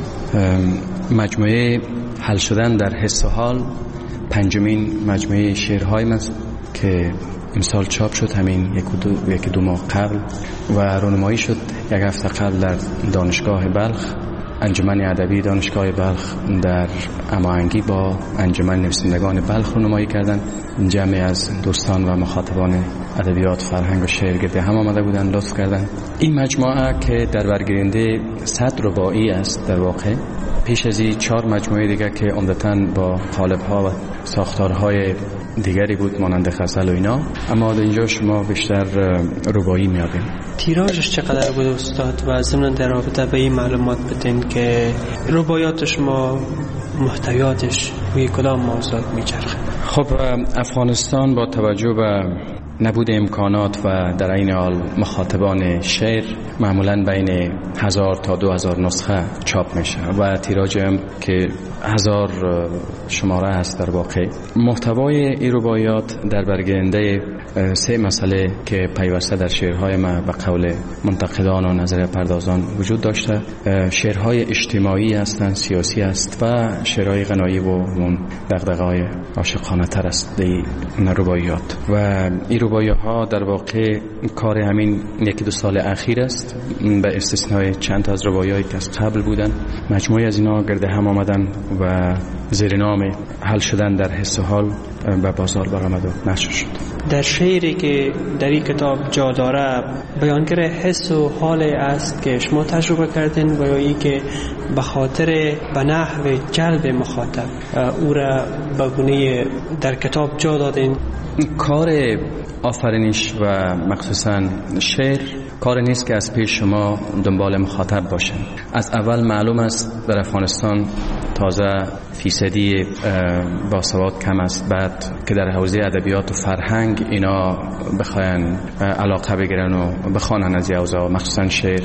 مجموعه حل شدن در حس و حال 5مین مجموعه شعرهای من که امسال چاپ شد، همین یک دو ماه قبل، و رونمایی شد 1 هفته قبل در دانشگاه بلخ. انجمن ادبی دانشگاه بلخ در هماهنگی با انجمن نویسندگان بلخ رونمایی کردند. جمعی از دوستان و مخاطبان ادبیات، فرهنگ و شعر گرد هم آمده بودند، لطف کردند. این مجموعه که در برگیرنده 100 رباعی است، در واقع پیش از این 4 مجموعه دیگر که عمدتاً با قالب‌ها و ساختارهای دیگری بود مانند غزل و اینا، اما در اینجا شما بیشتر رباعی میابیم. تیراژش چقدر بود استاد؟ و ضمن در رابطه به این معلومات بدین که رباعیات شما محتویاتش روی کدام موضوعات میچرخه؟ خب افغانستان با توجه به نبود امکانات و در این حال مخاطبان شعر معمولاً بین 1000 تا 2000 نسخه چاپ میشه و تیراژ هم که 1000 شماره است. در واقع محتوای این رباعیات در برگیرنده 3 مسئله که پیوسته در شعرهای ما به قول منتقدان و نظریه پردازان وجود داشته. شعرهای اجتماعی هستند، سیاسی است، و شعرهای غنایی و اون دغدغه‌های عاشقانه تر است این رباعیات. و این رباعی‌ها در واقع کار همین 1-2 سال اخیر است، به استثنای چند تا از رباعی‌هایی که از قبل بودن. مجموعه از اینا گرد هم آمدن و زیر نام حل شدن در حس و حال به بازار برآمد و نشر شد. در شعری که در این کتاب جا داره بیانگر حس و حال است که شما تجربه کردین و یا ای که به خاطر به نحو جلب مخاطب او را به گونه در کتاب جا دادین؟ کار آفرینش و مخصوصا شعر کار نیست که از پیش شما دنبال مخاطب باشن. از اول معلوم است در افغانستان تازه فیصدی باسواد کم است، بعد که در حوزه ادبیات و فرهنگ اینا بخواین علاقه بگیرن و بخوانن از یوزا، مخصوصا شعر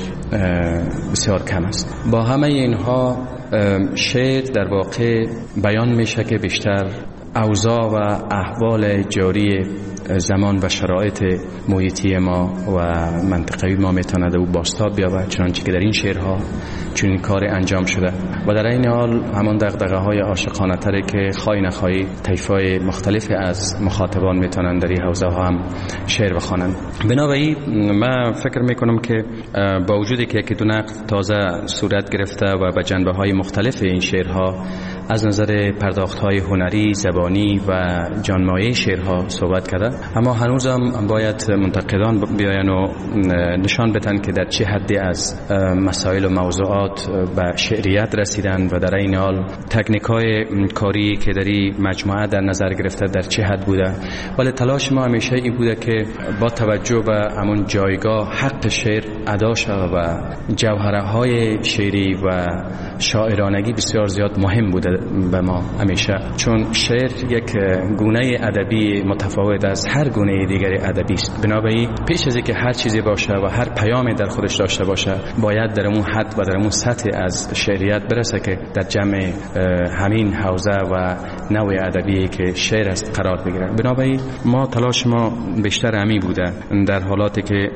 بسیار کم است. با همه اینها شعر در واقع بیان میشه که بیشتر اوضاع و احوال جاری زمان و شرایط محیطی ما و منطقه‌ای ما میتواند او بازتاب بیاورد، چنانچه که در این شعرها چنین کاری انجام شده و در این حال همان دغدغه‌های عاشقانه تری که خواهی نخواهی طیف‌های مختلف از مخاطبان میتونن در این حوزه ها هم شعر بخوانند. بنابراین من فکر میکنم که با وجودی که یکی دو نقد تازه صورت گرفته و به جنبه‌های مختلف این شعرها از نظر پرداخت‌های هنری، زبانی و جانمایه شعرها صحبت کرده، اما هنوزم باید منتقدان بیاین و نشان بدن که در چه حدی از مسائل و موضوعات به شعریت رسیدن و در این حال تکنیک‌های کاری که در این مجموعه در نظر گرفته در چه حد بوده. ولی تلاش ما همیشه این بوده که با توجه به همون جایگاه حق شعر ادا شود و جوهرهای شعری و شاعرانگی بسیار زیاد مهم بوده به ما همیشه، چون شعر یک گونه ادبی متفاوت از هر گونه دیگری ادبی است. بنابراین پیش از اینکه هر چیزی باشه و هر پیامی در خودش داشته باشه باید در اون حد و در اون سطح از شعریت برسه که در جمع همین حوزه و نوع ادبی که شعر است قرار بگیره. بنابراین ما تلاش ما بیشتر همین بوده. در حالاتی که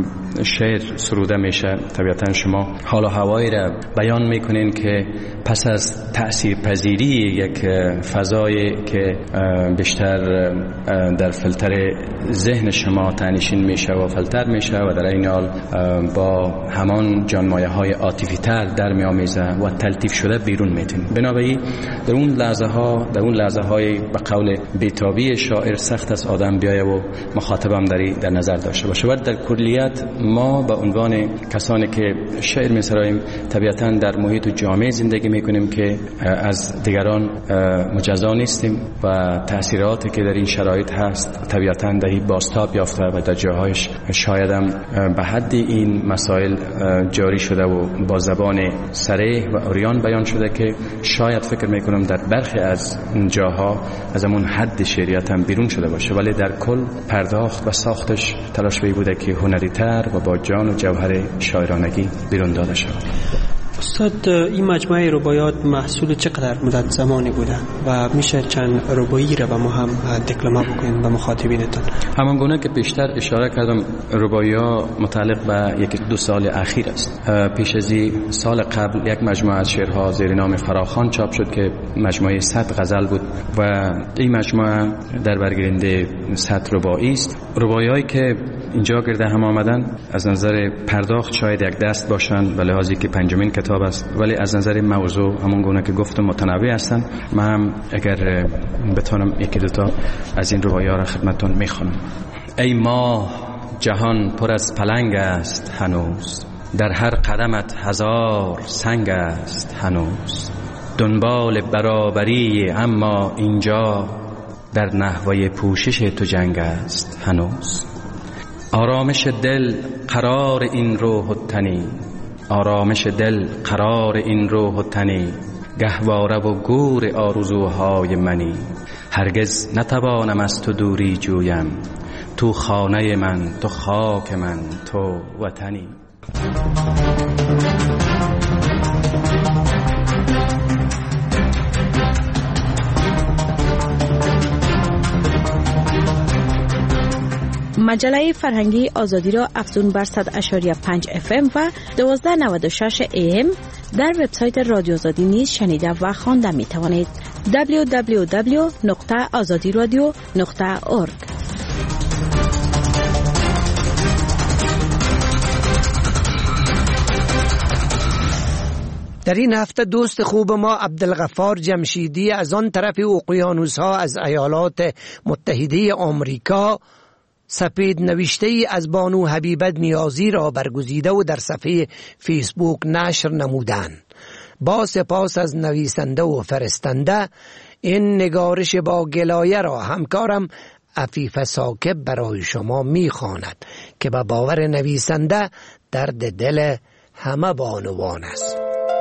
شعر سروده میشه طبیعتا شما حال و هوایی را بیان میکنین که پس از تاثیرپذیری یک فضایی که بیشتر در فلتر ذهن شما تنشین میشه و فلتر میشه و در این حال با همان جانمایه های عاطفی تر در میآمیزه و تلطیف شده بیرون میتین. بنابراین در اون لحظه های به قول بیتابی شاعر سخت است آدم بیایه و مخاطبم در نظر داشته باشه. و در کلیت ما به عنوان کسانی که شعر میسراییم طبیعتا در محیط و جامعه زندگی میکنیم که از دیگران مجزا نیستیم و تأثیراتی که در این شرایط هست طبیعتا دهی بازتاب یافته و در جاهایش شایدم به حد این مسائل جاری شده و با زبان صریح و عریان بیان شده که شاید فکر میکنم در برخی از جاها از همون حد شعریت هم بیرون شده باشه، ولی در کل پرداخت و ساختش تلاش بی بوده که هنری تر و با جان و جوهر شاعرانگی بیرون داده شود. استاد، این مجموعه رباعیات محصول چقدر مدت زمانی بوده و میشه چند رباعی را با ما هم دکلمه بکنید به مخاطبینتان؟ همان گونه که پیشتر اشاره کردم رباعی‌ها متعلق به 1-2 سال اخیر است. پیش از این سال قبل یک مجموعه از شعرها زیر نام فراخوان چاپ شد که مجموعه 100 غزل بود و این مجموعه در برگیرنده 100 رباعی است. رباعی‌هایی که اینجا گرده هم آمدن از نظر پرداخت شاید یک دست باشند به لحاظی که پنجمین کتاب است، ولی از نظر موضوع همون گونه که گفتم متنوع هستند. من هم اگر بتونم 1-2 تا از این رباعی‌ها را خدمتتون میخوانم. ای ماه جهان پر از پلنگ است هنوز، در هر قدمت هزار سنگ است هنوز، دنبال برابری اما اینجا در نحوه پوشش تو جنگ است هنوز. آرامش دل قرار این روح و تنی، آرامش دل قرار این روح و تنی، گهواره و گور آرزوهای منی، هرگز نتوانم از تو دوری جویم، تو خانه من، تو خاک من، تو وطنی. مجله فرهنگی آزادی را افزون بر 100.5 FM و 1296 AM در وبسایت رادیو آزادی نیز شنیده و خواندن می توانید. www.azadiradio.org. در این هفته دوست خوب ما عبدالغفار جمشیدی از آن طرف اقیانوس‌ها از ایالات متحده آمریکا سپید نوشته ای از بانو حبیبه نیازی را برگزیده و در صفحه فیسبوک نشر نمودند. با سپاس از نویسنده و فرستنده، این نگارش با گلایه را همکارم عفیف ثاقب برای شما می‌خواند که به باور نویسنده درد دل همه بانوان است.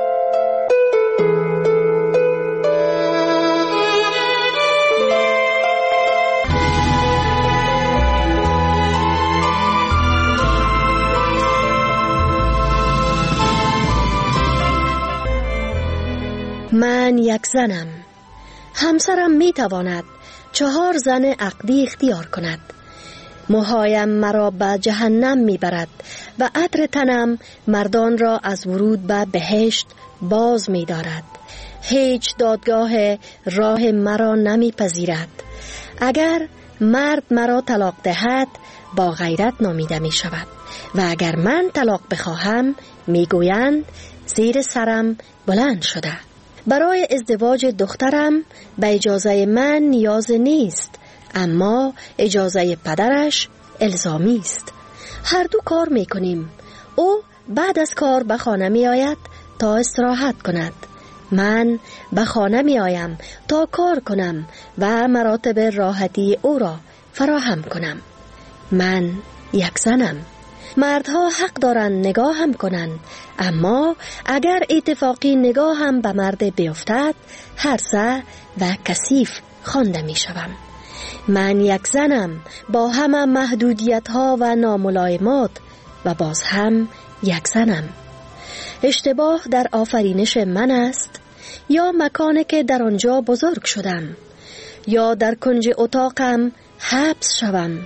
من یک زنم. همسرم می تواند 4 زن عقدی اختیار کند. موهایم مرا به جهنم می برد و عطر تنم مردان را از ورود به بهشت باز می دارد. هیچ دادگاه راه مرا نمی پذیرد. اگر مرد مرا طلاق دهد با غیرت نامیده می شود و اگر من طلاق بخواهم می گویند زیر سرم بلند شده. برای ازدواج دخترم به اجازه من نیاز نیست، اما اجازه پدرش الزامی است. هر دو کار میکنیم. او بعد از کار به خانه می آید تا استراحت کند. من به خانه می آیم تا کار کنم و مراتب راحتی او را فراهم کنم. من یک زنم. مردها حق دارند نگاهم کنند، اما اگر اتفاقی نگاهم به مرد بیفتد هرزه و کثیف خوانده می شوم. من یک زنم با همه محدودیت ها و ناملایمات و باز هم یک زنم. اشتباه در آفرینش من است یا مکانی که در آنجا بزرگ شدم یا در کنج اتاقم حبس شوم؟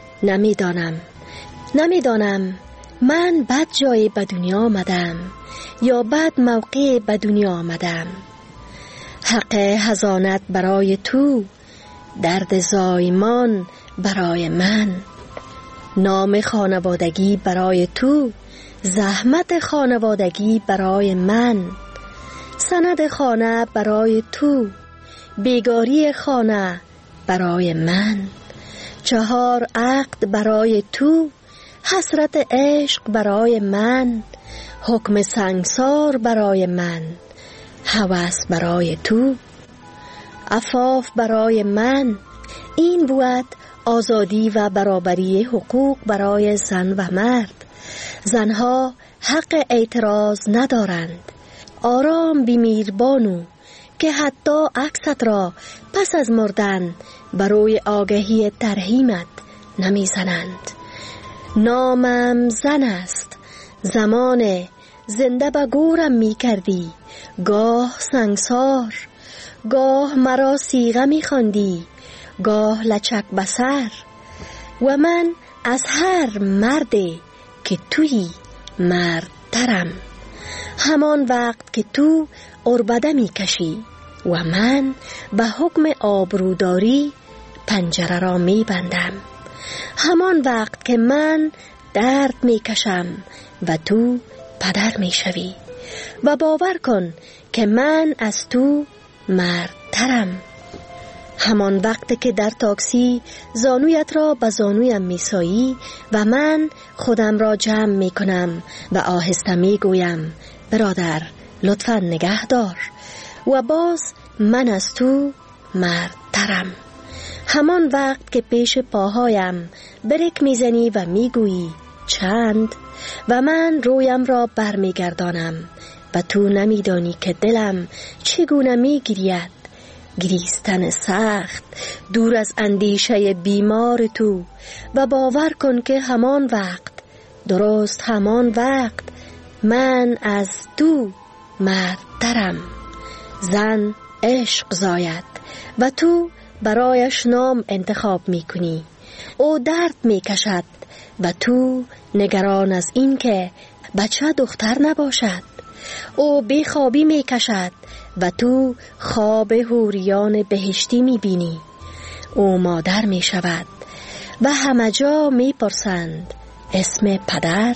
نمیدانم من بد جایی به دنیا آمدم یا بد موقع به دنیا آمدم. حق حضانت برای تو، درد زایمان برای من، نام خانوادگی برای تو، زحمت خانوادگی برای من، سند خانه برای تو، بیگاری خانه برای من، 4 عقد برای تو، حسرت عشق برای من، حکم سنگسار برای من، هوس برای تو، عفاف برای من. این بود آزادی و برابری حقوق برای زن و مرد. زنها حق اعتراض ندارند. آرام بمیر بانو که حتی عکست را پس از مردن برای آگهی ترحیمت نمیزنند. نامم زن است. زمان زنده به گورم می کردی، گاه سنگسار، گاه مرا سیغه می خواندی، گاه لچک بسر. و من از هر مردی که تویی مردترم. همان وقت که تو عربده می کشی و من به حکم آبروداری پنجره را می بندم. همان وقت که من درد می کشم و تو پدر می شوی و باور کن که من از تو مردترم. همان وقت که در تاکسی زانویت را به زانویم می سایی و من خودم را جمع می کنم و آهسته می گویم برادر لطفاً نگه دار و باز من از تو مردترم. همان وقت که پیش پاهایم بریک میزنی و میگویی چند و من رویم را برمیگردانم و تو نمیدانی که دلم چگونه میگرید. گریستن سخت دور از اندیشه بیمار تو و باور کن که همان وقت، درست همان وقت، من از تو مردترم. زن عشق زاید و تو برایش نام انتخاب میکنی. او درد میکشد و تو نگران از این که بچه دختر نباشد. او بیخوابی می کشد و تو خواب حوریان بهشتی می بینی. او مادر می شود و همه جا می پرسند اسم پدر.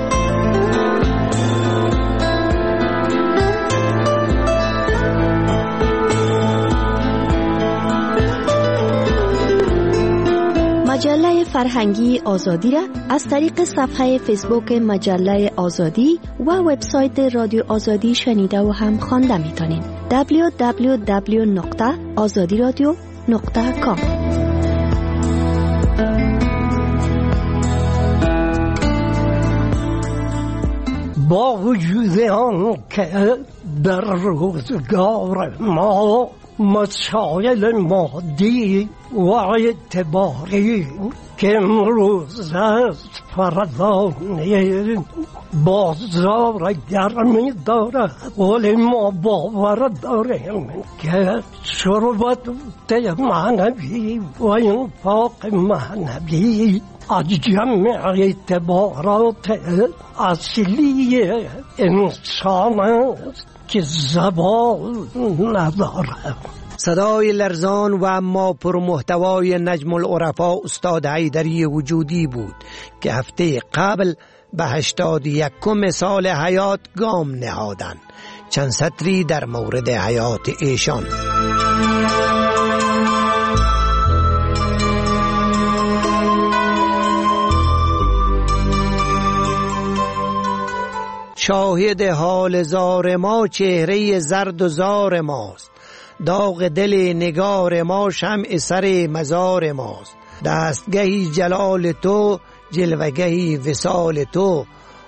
مجله فرهنگی آزادی را از طریق صفحه فیسبوک مجله آزادی و وبسایت رادیو آزادی شنیده و هم خوانده میتونید. www.azadiradio.com. با وجود آن که در روزگار ما مسائل مادی و اعتباری که امروز است فردا بازار گرمی دارد، ولی ما باور داریم که ثروت معنوی و انفاق معنوی از جمع اعتبارات اصلی انسان است که زوال ندارد. صدای لرزان و اما پرمحتوای نجم العرفا استاد حیدری وجودی بود که هفته قبل به 81 سال حیات گام نهادند. چند سطری در مورد حیات ایشان. شاهد حال زار ما چهره زرد و زار ماست، داغ دل نگار ما شمع سر مزار ماست. دستگهی جلال تو، جلوگهی وصال تو،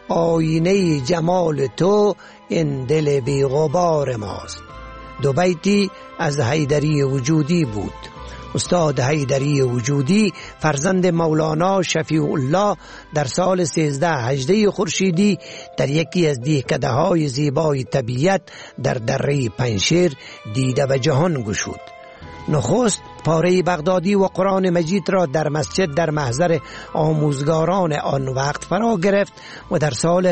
آینه جمال تو، این دل بی غبار ماست. دو بیتی از حیدری وجودی بود. استاد حیدری وجودی فرزند مولانا شفیع الله در سال 1318 خورشیدی در یکی از دهکده‌های زیبای طبیعت در دره پنشیر دیده و جهان گشود. نخست پاره بغدادی و قرآن مجید را در مسجد در محضر آموزگاران آن وقت فرا گرفت و در سال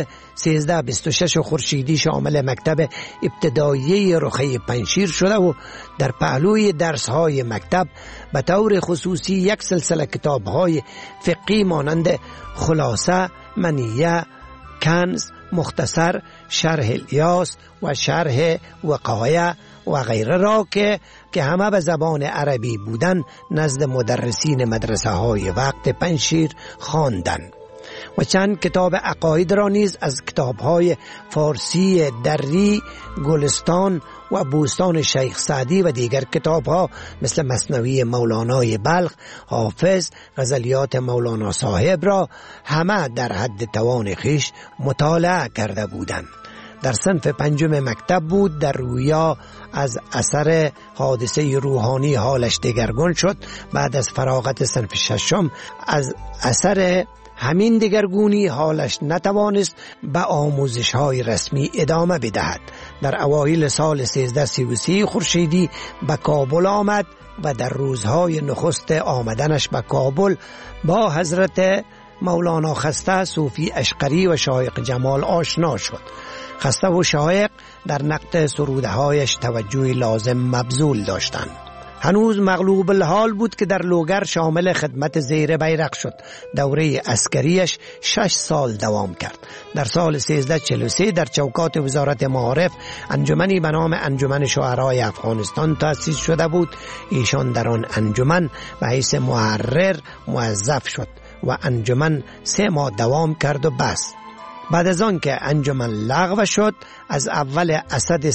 1326 خورشیدی شامل مکتب ابتدایی رخه پنشیر شده و در پهلوی درس‌های مکتب به طور خصوصی یک سلسله کتاب‌های فقهی مانند خلاصه، منیه، کنز، مختصر، شرح الیاس و شرح وقایع و غیره را که همه به زبان عربی بودن نزد مدرسین مدرسه های وقت پنشیر خواندند و چند کتاب عقاید را نیز از کتاب های فارسی دری، گلستان و بوستان شیخ سعدی و دیگر کتاب ها مثل مثنوی مولانای بلخ، حافظ، غزلیات مولانا صاحب را همه در حد توان خویش مطالعه کرده بودند. در صنف پنجم مکتب بود. در رویا از اثر حادثه روحانی حالش دگرگون شد. بعد از فراغت صنف ششم از اثر همین دگرگونی حالش نتوانست به آموزش های رسمی ادامه بدهد. در اوایل سال 1333 خورشیدی به کابل آمد و در روزهای نخست آمدنش به کابل با حضرت مولانا خسته، صوفی اشقری و شایق جمال آشنا شد. خسته و شایق در نقد سرودهایش توجه لازم مبذول داشتند. هنوز مغلوب الحال بود که در لوگر شامل خدمت زیر بیرق شد. دوره عسکریش 6 سال دوام کرد. در سال 1343 در چوکات وزارت معارف انجمنی به نام انجمن شعرای افغانستان تأسیس شده بود. ایشان در آن انجمن به حیث محرر موظف شد و انجمن 3 ماه دوام کرد و بس. بعد از آن که انجمن لغو شد، از اول اسد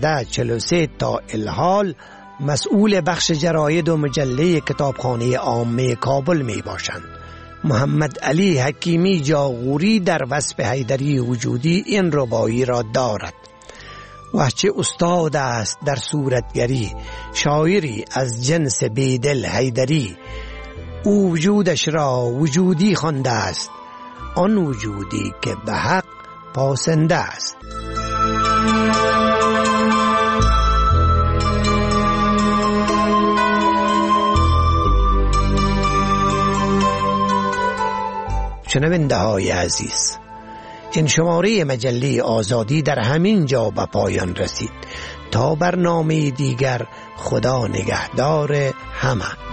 1343 تا الحال مسئول بخش جراید و مجله کتابخانه عامه کابل می باشند. محمد علی حکیمی جاغوری در وصف حیدری وجودی این رباعی را دارد: وحچه استاد است در صورتگری، شاعری از جنس بیدل حیدری. او وجودش را وجودی خوانده است، آن وجودی که به حق پاسنده است. شنونده های عزیز، این شماره مجله آزادی در همین جا به پایان رسید. تا برنامه دیگر، خدا نگهدار همه.